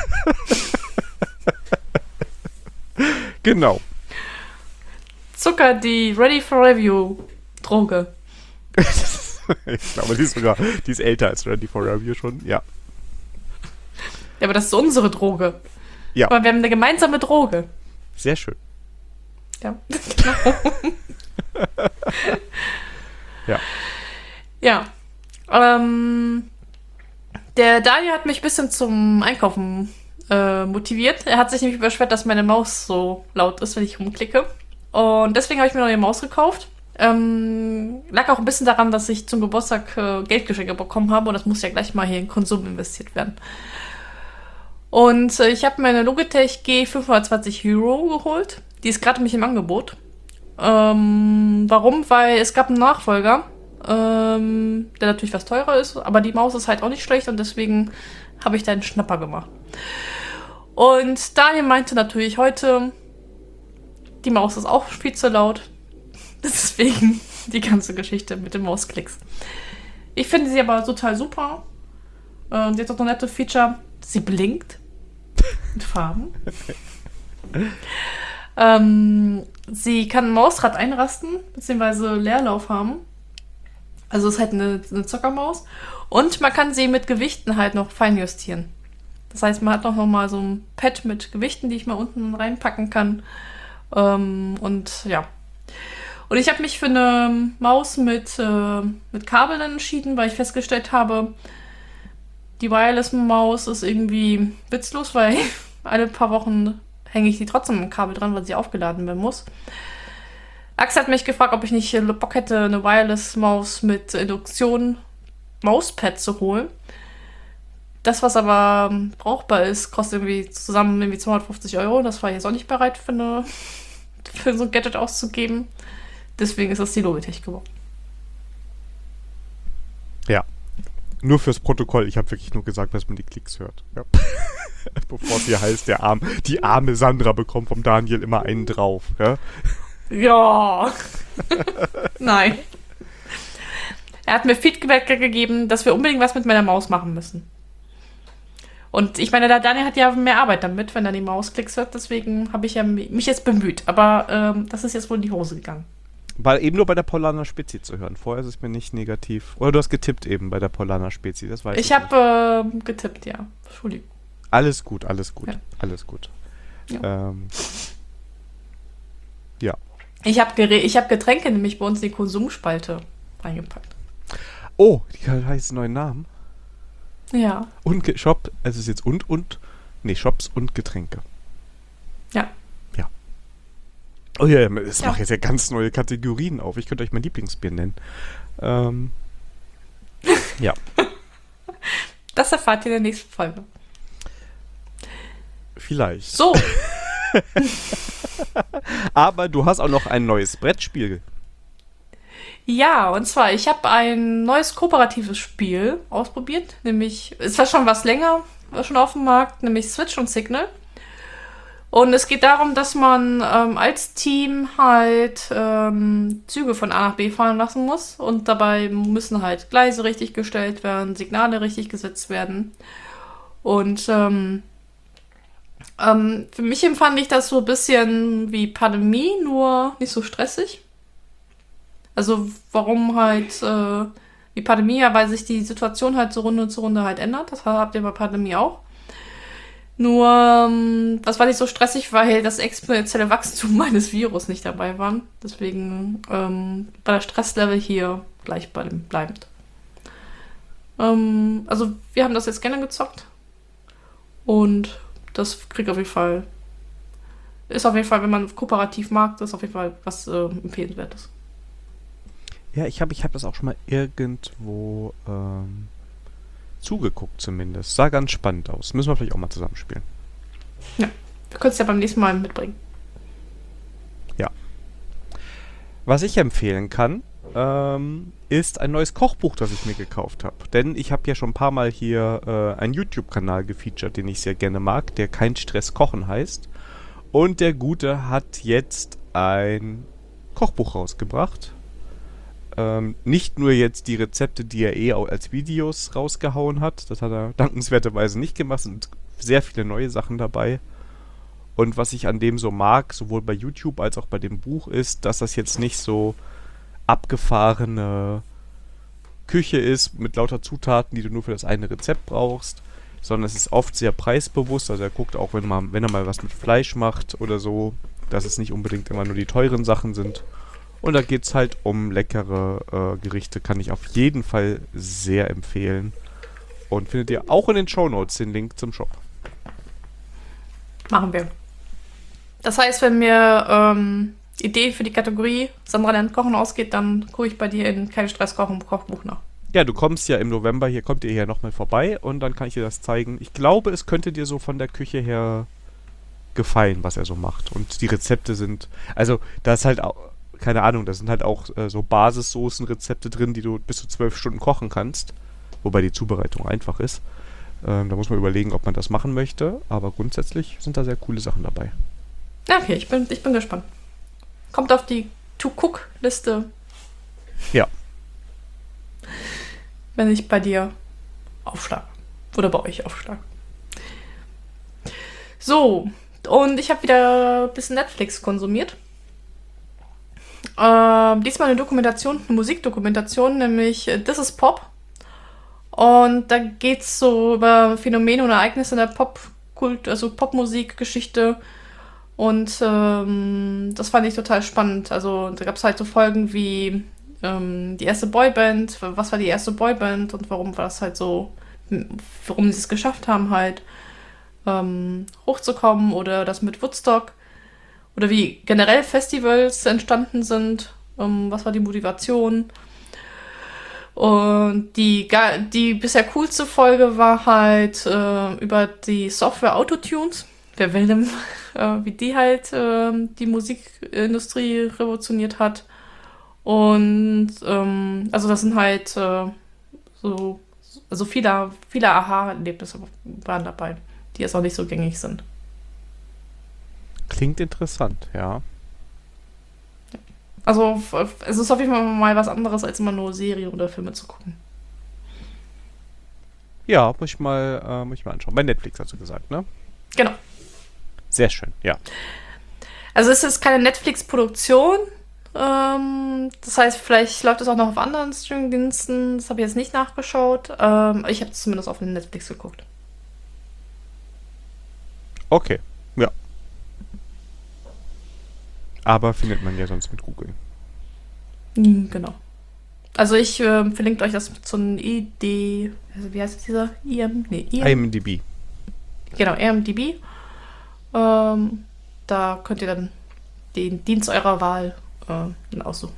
Genau. Zucker, die Ready for Review Droge. Ich glaube, die ist sogar, die ist älter als Ready for Review schon, ja. Ja, aber das ist unsere Droge. Ja. Aber wir haben eine gemeinsame Droge. Sehr schön. Ja. Ja. Ja. Ähm, der Daniel hat mich ein bisschen zum Einkaufen äh, motiviert. Er hat sich nämlich beschwert, dass meine Maus so laut ist, wenn ich rumklicke. Und deswegen habe ich mir eine neue Maus gekauft. Ähm, lag auch ein bisschen daran, dass ich zum Geburtstag äh, Geldgeschenke bekommen habe und das muss ja gleich mal hier in Konsum investiert werden. Und äh, ich habe mir eine Logitech G fünfhundertzwanzig Hero geholt. Die ist gerade nämlich im Angebot. Ähm, warum? Weil es gab einen Nachfolger, ähm, der natürlich was teurer ist, aber die Maus ist halt auch nicht schlecht und deswegen habe ich da einen Schnapper gemacht. Und Daniel meinte natürlich heute, die Maus ist auch viel zu laut. Deswegen die ganze Geschichte mit den Mausklicks. Ich finde sie aber total super. Äh, sie hat auch noch nette Feature. Sie blinkt. Mit Farben. ähm, sie kann ein Mausrad einrasten, beziehungsweise Leerlauf haben. Also ist halt eine, eine Zockermaus. Und man kann sie mit Gewichten halt noch feinjustieren. Das heißt, man hat noch, noch mal so ein Pad mit Gewichten, die ich mal unten reinpacken kann. Ähm, und ja. Und ich habe mich für eine Maus mit, äh, mit Kabel dann entschieden, weil ich festgestellt habe, die Wireless-Maus ist irgendwie witzlos, weil alle paar Wochen hänge ich die trotzdem am Kabel dran, weil sie aufgeladen werden muss. Axel hat mich gefragt, ob ich nicht Bock hätte, eine Wireless-Maus mit Induktion Mauspad zu holen. Das, was aber brauchbar ist, kostet irgendwie zusammen irgendwie zweihundertfünfzig Euro. Das war ich jetzt auch nicht bereit für, eine, für so ein Gadget auszugeben. Deswegen ist das die Logitech geworden. Ja. Nur fürs Protokoll, ich habe wirklich nur gesagt, dass man die Klicks hört. Ja. Bevor es hier heißt, der arm, die arme Sandra bekommt vom Daniel immer einen drauf. Ja? Ja. Nein. Er hat mir Feedback gegeben, dass wir unbedingt was mit meiner Maus machen müssen. Und ich meine, der Daniel hat ja mehr Arbeit damit, wenn er die Maus klicks wird. Deswegen habe ich ja mich jetzt bemüht. Aber ähm, das ist jetzt wohl in die Hose gegangen. War eben nur bei der Polana Spezi zu hören. Vorher ist es mir nicht negativ. Oder du hast getippt eben bei der Polana Spezi, das weiß ich. Ich habe äh, getippt, ja. Entschuldigung. Alles gut, alles gut, ja. alles gut. Ja. Ähm, ja. Ich habe Gere- ich hab Getränke nämlich bei uns in die Konsumspalte reingepackt. Oh, die hat jetzt einen neuen Namen. Ja. Und Ge- Shop, es ist jetzt und und, nee, Shops und Getränke. Ja. Ja. Oh ja, es Ja. macht jetzt ja ganz neue Kategorien auf. Ich könnte euch mein Lieblingsbier nennen. Ähm, ja. Das erfahrt ihr in der nächsten Folge. Vielleicht. So. Aber du hast auch noch ein neues Brettspiel. Ja, und zwar, ich habe ein neues kooperatives Spiel ausprobiert, nämlich, es war schon was länger, war schon auf dem Markt, nämlich Switch und Signal. Und es geht darum, dass man ähm, als Team halt ähm, Züge von A nach B fahren lassen muss und dabei müssen halt Gleise richtig gestellt werden, Signale richtig gesetzt werden. Und ähm, ähm, für mich empfand ich das so ein bisschen wie Pandemie, nur nicht so stressig. Also warum halt äh, wie Pandemie, ja, weil sich die Situation halt so Runde zu Runde halt ändert. Das habt ihr bei Pandemie auch. Nur, ähm, das war nicht so stressig, weil das exponentielle Wachstum meines Virus nicht dabei war. Deswegen ähm, war der Stresslevel hier gleich bleibend. Ähm, also wir haben das jetzt gerne gezockt. Und das kriegt auf jeden Fall, ist auf jeden Fall, wenn man kooperativ mag, das ist auf jeden Fall was äh, Empfehlenswertes. Ja, ich habe ich hab das auch schon mal irgendwo ähm, zugeguckt zumindest. Sah ganz spannend aus. Müssen wir vielleicht auch mal zusammenspielen. Ja, wir können es ja beim nächsten Mal mitbringen. Ja. Was ich empfehlen kann, ähm, ist ein neues Kochbuch, das ich mir gekauft habe. Denn ich habe ja schon ein paar Mal hier äh, einen YouTube-Kanal gefeatured, den ich sehr gerne mag, der Kein Stress Kochen heißt. Und der Gute hat jetzt ein Kochbuch rausgebracht. Ähm, nicht nur jetzt die Rezepte, die er eh auch als Videos rausgehauen hat. Das hat er dankenswerterweise nicht gemacht. Es sind sehr viele neue Sachen dabei. Und was ich an dem so mag, sowohl bei YouTube als auch bei dem Buch, ist, dass das jetzt nicht so abgefahrene Küche ist mit lauter Zutaten, die du nur für das eine Rezept brauchst, sondern es ist oft sehr preisbewusst. Also er guckt auch, wenn, man, wenn er mal was mit Fleisch macht oder so, dass es nicht unbedingt immer nur die teuren Sachen sind. Und da geht es halt um leckere äh, Gerichte, kann ich auf jeden Fall sehr empfehlen. Und findet ihr auch in den Shownotes den Link zum Shop. Machen wir. Das heißt, wenn mir ähm, Ideen für die Kategorie Sandra lernt Kochen ausgeht, dann gucke ich bei dir in Kein Stress Kochen Kochbuch nach. Ja, du kommst ja im November, hier kommt ihr hier nochmal vorbei und dann kann ich dir das zeigen. Ich glaube, es könnte dir so von der Küche her gefallen, was er so macht. Und die Rezepte sind, also da ist halt auch, keine Ahnung, da sind halt auch äh, so Basissoßenrezepte drin, die du bis zu zwölf Stunden kochen kannst. Wobei die Zubereitung einfach ist. Ähm, da muss man überlegen, ob man das machen möchte. Aber grundsätzlich sind da sehr coole Sachen dabei. Okay, ich bin, ich bin gespannt. Kommt auf die To-Cook-Liste. Ja. Wenn ich bei dir aufschlage. Oder bei euch aufschlage. So, und ich habe wieder ein bisschen Netflix konsumiert. Ähm, diesmal eine Dokumentation, eine Musikdokumentation, nämlich äh, This is Pop. Und da geht es so über Phänomene und Ereignisse in der Popkult, also Popmusikgeschichte. Und ähm, das fand ich total spannend. Also da gab es halt so Folgen wie ähm, die erste Boyband, was war die erste Boyband und warum war das halt so, warum sie es geschafft haben, halt ähm, hochzukommen oder das mit Woodstock. Oder wie generell Festivals entstanden sind, ähm, was war die Motivation. Und die, die bisher coolste Folge war halt äh, über die Software Autotunes. Wer will denn, äh, wie die halt äh, die Musikindustrie revolutioniert hat. Und ähm, also das sind halt äh, so, also viele, viele Aha-Erlebnisse waren dabei. die jetzt auch nicht so gängig sind. Klingt interessant, ja. Also es ist auf jeden Fall mal was anderes, als immer nur Serien oder Filme zu gucken. Ja, muss ich mal, äh, muss ich mal anschauen. Bei Netflix hast du gesagt, ne? Genau. Sehr schön, ja. Also es ist keine Netflix-Produktion. Ähm, das heißt, vielleicht läuft es auch noch auf anderen Streaming-Diensten. Das habe ich jetzt nicht nachgeschaut. Ähm, ich habe es zumindest auf Netflix geguckt. Okay, ja. Aber findet man ja sonst mit Google. Mhm, genau. Also ich äh, verlinke euch das zu einem I D, also wie heißt dieser? I M? Nee, I M. I M D B. Genau, I M D B. Ähm, da könnt ihr dann den Dienst eurer Wahl äh, dann aussuchen.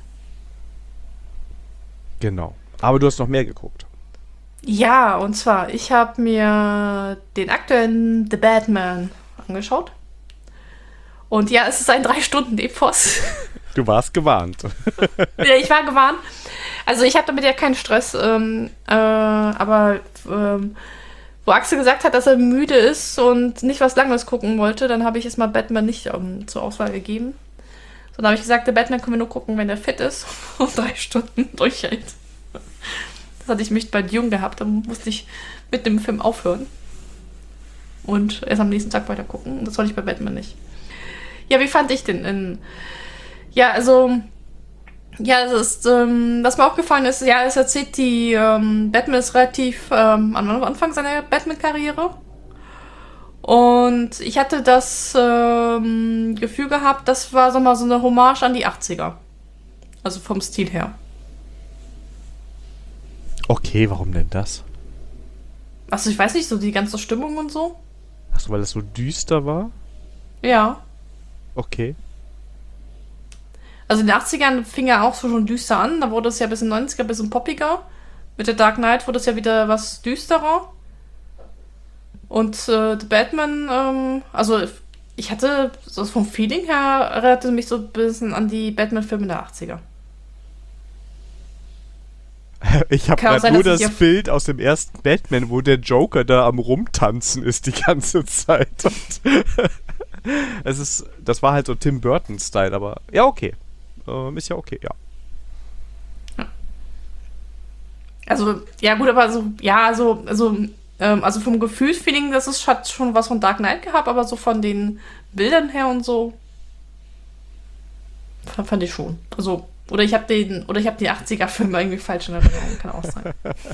Genau. Aber du hast noch mehr geguckt. Ja, und zwar, ich habe mir den aktuellen The Batman angeschaut. Und ja, es ist ein drei-Stunden-Epos. Du warst gewarnt. Ja, ich war gewarnt. Also ich habe damit ja keinen Stress. Ähm, äh, aber ähm, wo Axel gesagt hat, dass er müde ist und nicht was Langes gucken wollte, dann habe ich es mal Batman nicht ähm, zur Auswahl gegeben. Sondern habe ich gesagt, der Batman können wir nur gucken, wenn er fit ist und drei Stunden durchhält. Das hatte ich mich bei Dune gehabt, dann musste ich mit dem Film aufhören. Und erst am nächsten Tag weiter gucken. Und das wollte ich bei Batman nicht. Ja, wie fand ich den? In, ja, also, ja, es ist, ähm, was mir aufgefallen ist, ja, es erzählt die, ähm, Batman ist relativ ähm, am Anfang seiner Batman-Karriere. Und ich hatte das ähm, Gefühl gehabt, das war so mal so eine Hommage an die achtziger. Also vom Stil her. Okay, warum denn das? Also ich weiß nicht, so die ganze Stimmung und so. Achso, weil das so düster war? Ja. Okay. Also in den achtzigern fing ja auch so schon düster an. Da wurde es ja bis in den neunziger ein bisschen poppiger. Mit der Dark Knight wurde es ja wieder was düsterer. Und äh, The Batman, ähm, also ich hatte so vom Feeling her erinnerte mich so ein bisschen an die Batman-Filme der achtziger. Ich habe Kann auch gerade sein, nur dass ich das auf- Bild aus dem ersten Batman, wo der Joker da am Rumtanzen ist die ganze Zeit. Und es ist, das war halt so Tim Burton-Style, aber ja, okay. Ähm, ist ja okay, ja. Also, ja gut, aber so, ja, also, also, ähm, also vom Gefühlsfeeling, das ist, hat schon was von Dark Knight gehabt, aber so von den Bildern her und so fand, fand ich schon. Also, oder ich habe den, oder ich habe die achtziger-Filme irgendwie falsch in Erinnerung, kann auch sein.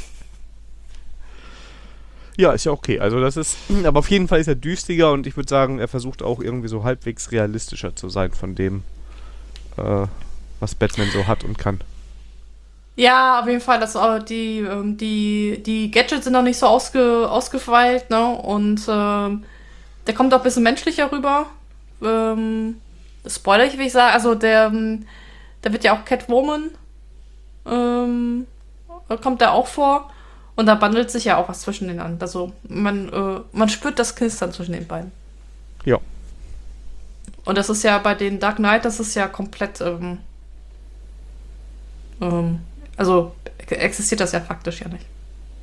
Ja, ist ja okay. Also das ist, aber auf jeden Fall ist er düstiger und ich würde sagen, er versucht auch irgendwie so halbwegs realistischer zu sein von dem, äh, was Batman so hat und kann. Ja, auf jeden Fall, das, äh, die, ähm, die, die Gadgets sind noch nicht so ausge, ausgefeilt, ne? Und ähm, der kommt auch ein bisschen menschlicher rüber. Ähm, Spoiler, ich will ich sagen, also der, ähm, da wird ja auch Catwoman, ähm, kommt da auch vor. Und da bandelt sich ja auch was zwischen den an. Also man, äh, man spürt das Knistern zwischen den beiden. Ja. Und das ist ja bei den Dark Knight, das ist ja komplett, ähm, ähm, also existiert das ja faktisch ja nicht.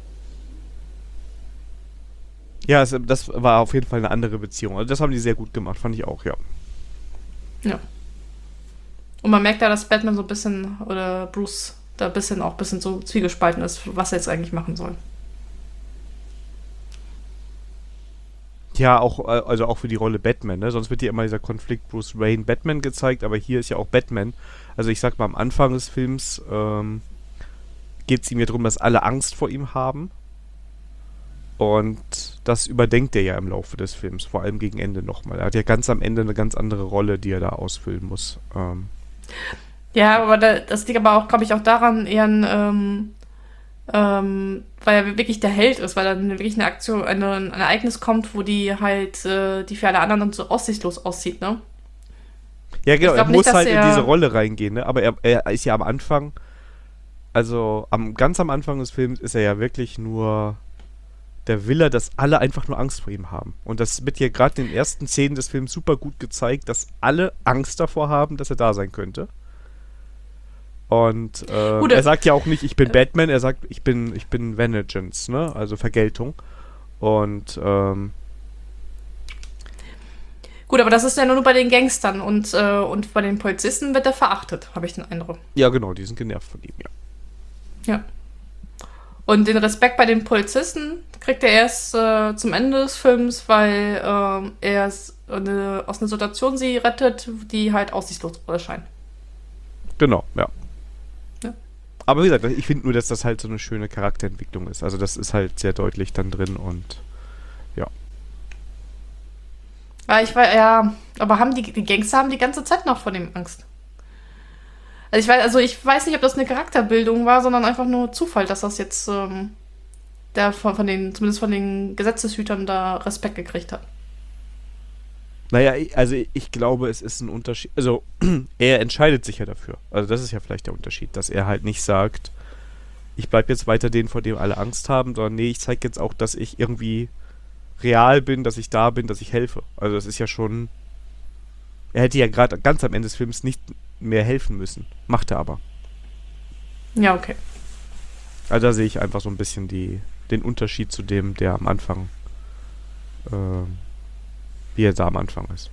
Ja, es, das war auf jeden Fall eine andere Beziehung. Also das haben die sehr gut gemacht, fand ich auch, ja. Ja. Und man merkt ja, dass Batman so ein bisschen, oder Bruce da ein bisschen auch ein bisschen so zwiegespalten ist, was er jetzt eigentlich machen soll. Ja, auch, äh, also auch für die Rolle Batman, ne? Sonst wird ja immer dieser Konflikt Bruce Wayne Batman gezeigt, aber hier ist ja auch Batman. Also ich sag mal, am Anfang des Films ähm, geht es ihm ja darum, dass alle Angst vor ihm haben. Und das überdenkt er ja im Laufe des Films, vor allem gegen Ende nochmal. Er hat ja ganz am Ende eine ganz andere Rolle, die er da ausfüllen muss. Ähm. Ja, aber da, das liegt aber auch, glaube ich, auch daran, eher ein, ähm, ähm, weil er wirklich der Held ist, weil dann wirklich eine Aktion, eine, ein Ereignis kommt, wo die halt, äh, die für alle anderen dann so aussichtslos aussieht, ne? Ja, genau, Ich er glaub muss nicht, halt dass in er- diese Rolle reingehen, ne? Aber er, er ist ja am Anfang, also am, ganz am Anfang des Films ist er ja wirklich nur der Wille, dass alle einfach nur Angst vor ihm haben. Und das wird hier gerade in den ersten Szenen des Films super gut gezeigt, dass alle Angst davor haben, dass er da sein könnte. Und äh, Gut, er sagt ja auch nicht, ich bin Batman, er sagt, ich bin, ich bin Vengeance, ne? Also Vergeltung. Und ähm, Gut, aber das ist ja nur bei den Gangstern und, äh, und bei den Polizisten wird er verachtet, habe ich den Eindruck. Ja, genau, die sind genervt von ihm, ja. Ja. Und den Respekt bei den Polizisten kriegt er erst äh, zum Ende des Films, weil ähm, er s- eine, aus einer Situation sie rettet, die halt aussichtslos erscheint. Genau, ja. Ja. Aber wie gesagt, ich finde nur, dass das halt so eine schöne Charakterentwicklung ist. Also das ist halt sehr deutlich dann drin und ja. Ja, ich weiß, ja, aber haben die, die Gangster haben die ganze Zeit noch vor dem Angst. Also ich weiß, also ich weiß nicht, ob das eine Charakterbildung war, sondern einfach nur Zufall, dass das jetzt ähm, der von, von den, zumindest von den Gesetzeshütern da Respekt gekriegt hat. Naja, ich- also ich glaube, es ist ein Unterschied. Also er entscheidet sich ja dafür. Also das ist ja vielleicht der Unterschied, dass er halt nicht sagt, ich bleib jetzt weiter denen, vor dem alle Angst haben, sondern nee, ich zeige jetzt auch, dass ich irgendwie real bin, dass ich da bin, dass ich helfe. Also das ist ja schon. Er hätte ja gerade ganz am Ende des Films nicht mehr helfen müssen. Macht er aber. Ja, okay. Also da sehe ich einfach so ein bisschen die, den Unterschied zu dem, der am Anfang, ähm, wie er da am Anfang ist.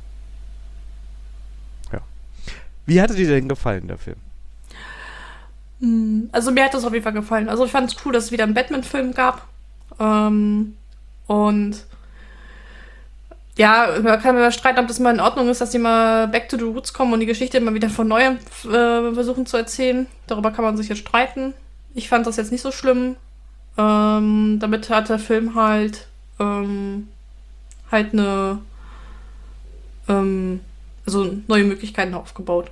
Ja. Wie hatte dir denn gefallen, der Film? Hm, Also mir hat das auf jeden Fall gefallen. Also ich fand es cool, dass es wieder einen Batman-Film gab. Ähm, und ja, man kann über streiten, ob das mal in Ordnung ist, dass die mal back to the roots kommen und die Geschichte immer wieder von neuem äh, versuchen zu erzählen. Darüber kann man sich jetzt streiten. Ich fand das jetzt nicht so schlimm. Ähm, damit hat der Film halt ähm, halt eine ähm, also neue Möglichkeiten aufgebaut.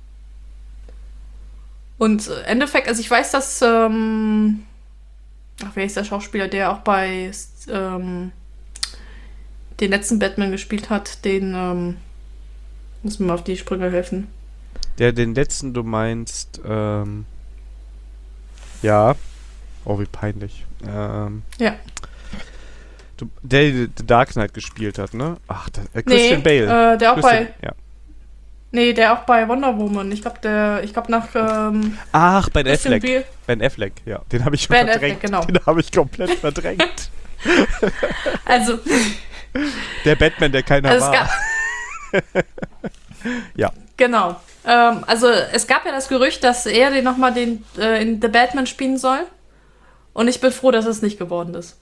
Und äh, Endeffekt, also ich weiß, dass ähm, ach, wer ist der Schauspieler, der auch bei ähm, den letzten Batman gespielt hat, den ähm, muss mir mal auf die Sprünge helfen. Der, den letzten, du meinst, ähm, ja. Oh, wie peinlich. Ähm, Ja. du, der, der The Dark Knight gespielt hat, ne? Ach, das, äh, Christian Bale. Äh, der auch Christian, bei ja. Nee, der auch bei Wonder Woman. Ich glaube, der ich glaube nach ähm, Ach, Ben Christian Affleck. Bale. Ben Affleck, ja. Den habe ich schon Ben verdrängt. Affleck, genau. Den habe ich komplett verdrängt. Also, Der Batman, der keiner also es war. gab, Ja. genau. Ähm, also es gab ja das Gerücht, dass er den nochmal den äh, in The Batman spielen soll. Und ich bin froh, dass es nicht geworden ist.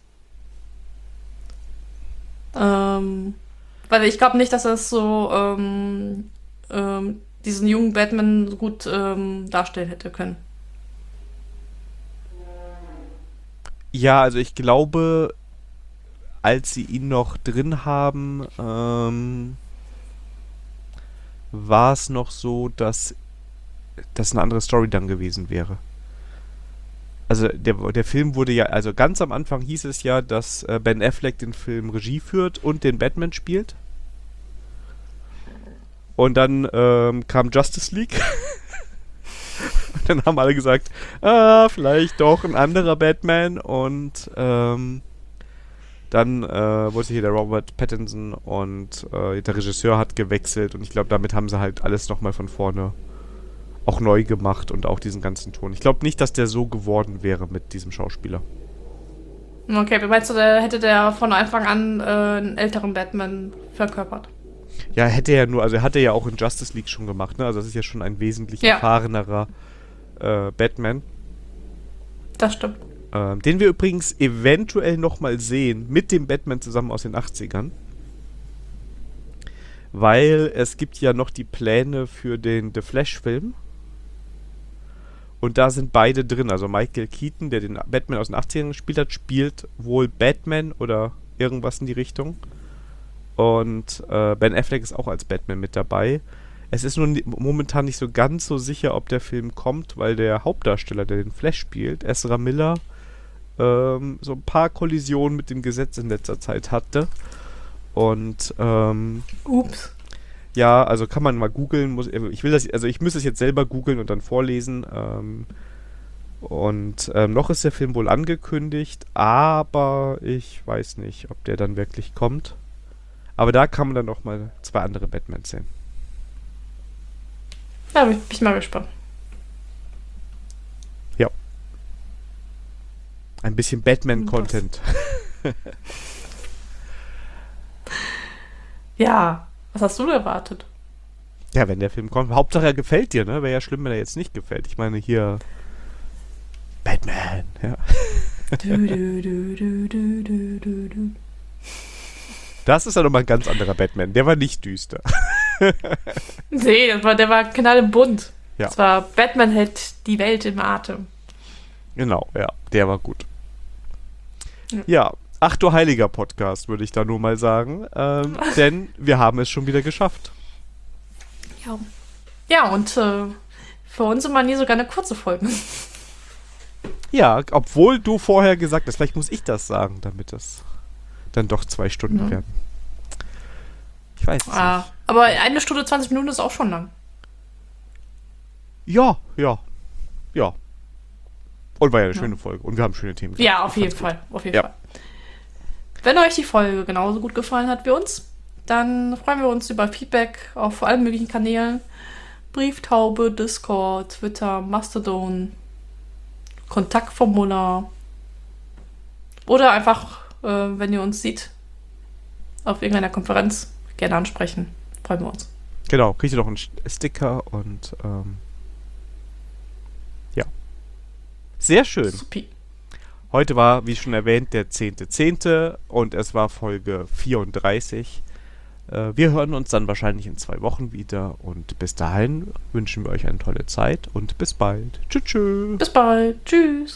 Ähm, weil ich glaube nicht, dass er es so ähm, ähm, diesen jungen Batman so gut ähm, darstellen hätte können. Ja, also ich glaube, als sie ihn noch drin haben, ähm, war es noch so, dass das eine andere Story dann gewesen wäre. Also der, der Film wurde ja, also ganz am Anfang hieß es ja, dass äh, Ben Affleck den Film Regie führt und den Batman spielt. Und dann ähm, kam Justice League. Und dann haben alle gesagt, ah, vielleicht doch ein anderer Batman. Und ähm, dann äh, wurde hier der Robert Pattinson und äh, der Regisseur hat gewechselt. Und ich glaube, damit haben sie halt alles nochmal von vorne auch neu gemacht und auch diesen ganzen Ton. Ich glaube nicht, dass der so geworden wäre mit diesem Schauspieler. Okay, meinst du, der hätte der von Anfang an äh, einen älteren Batman verkörpert? Ja, hätte er nur, also er hatte ja auch in Justice League schon gemacht, ne? Also das ist ja schon ein wesentlich Ja. erfahrenerer äh, Batman. Das stimmt. Ähm, den wir übrigens eventuell nochmal sehen mit dem Batman zusammen aus den achtzigern. Weil es gibt ja noch die Pläne für den The Flash-Film. Und da sind beide drin. Also Michael Keaton, der den Batman aus den achtzigern gespielt hat, spielt wohl Batman oder irgendwas in die Richtung. Und äh, Ben Affleck ist auch als Batman mit dabei. Es ist nur ni- momentan nicht so ganz so sicher, ob der Film kommt, weil der Hauptdarsteller, der den Flash spielt, Ezra Miller, ähm, so ein paar Kollisionen mit dem Gesetz in letzter Zeit hatte. Und ähm, Ups. ja, also kann man mal googeln. Muss, ich will das, also ich müsste es jetzt selber googeln und dann vorlesen. Ähm, und ähm, noch ist der Film wohl angekündigt, aber ich weiß nicht, ob der dann wirklich kommt. Aber da kann man dann noch mal zwei andere Batmans sehen. Ja, bin ich mal gespannt. Ein bisschen Batman-Content. Ja, Was hast du denn erwartet? Ja, wenn der Film kommt. Hauptsache er gefällt dir, ne? Wäre ja schlimm, wenn er jetzt nicht gefällt. Ich meine hier Batman, ja. Du, du, du, du, du, du, du, du. Das ist ja nochmal ein ganz anderer Batman. Der war nicht düster. Nee, das war, der war knallbunt. Ja. Das war Batman hält die Welt im Atem. Genau, ja. Der war gut. Ja. Ja, ach du heiliger Podcast, würde ich da nur mal sagen. Ähm, denn wir haben es schon wieder geschafft. Ja. Ja, und äh, für uns immer nie sogar eine kurze Folge. Ja, obwohl du vorher gesagt hast, vielleicht muss ich das sagen, damit das dann doch zwei Stunden Ja. werden. Ich weiß es Ah, nicht. aber eine Stunde, zwanzig Minuten ist auch schon lang. Ja, ja, ja. Und war ja eine Ja. schöne Folge. Und wir haben schöne Themen. Ja, auf Ich jeden fand's gut. Fall. Auf jeden Ja. Fall. Wenn euch die Folge genauso gut gefallen hat wie uns, dann freuen wir uns über Feedback auf allen möglichen Kanälen. Brieftaube, Discord, Twitter, Mastodon, Kontaktformular. Oder einfach, äh, wenn ihr uns seht, auf irgendeiner Konferenz, gerne ansprechen. Freuen wir uns. Genau, kriegt ihr noch einen St- Sticker und ähm, ja. Sehr schön. Supi. Heute war, wie schon erwähnt, der zehnte zehnte und es war Folge vierunddreißig. Äh, wir hören uns dann wahrscheinlich in zwei Wochen wieder und bis dahin wünschen wir euch eine tolle Zeit und bis bald. Tschüss. Tschüss. Bis bald. Tschüss.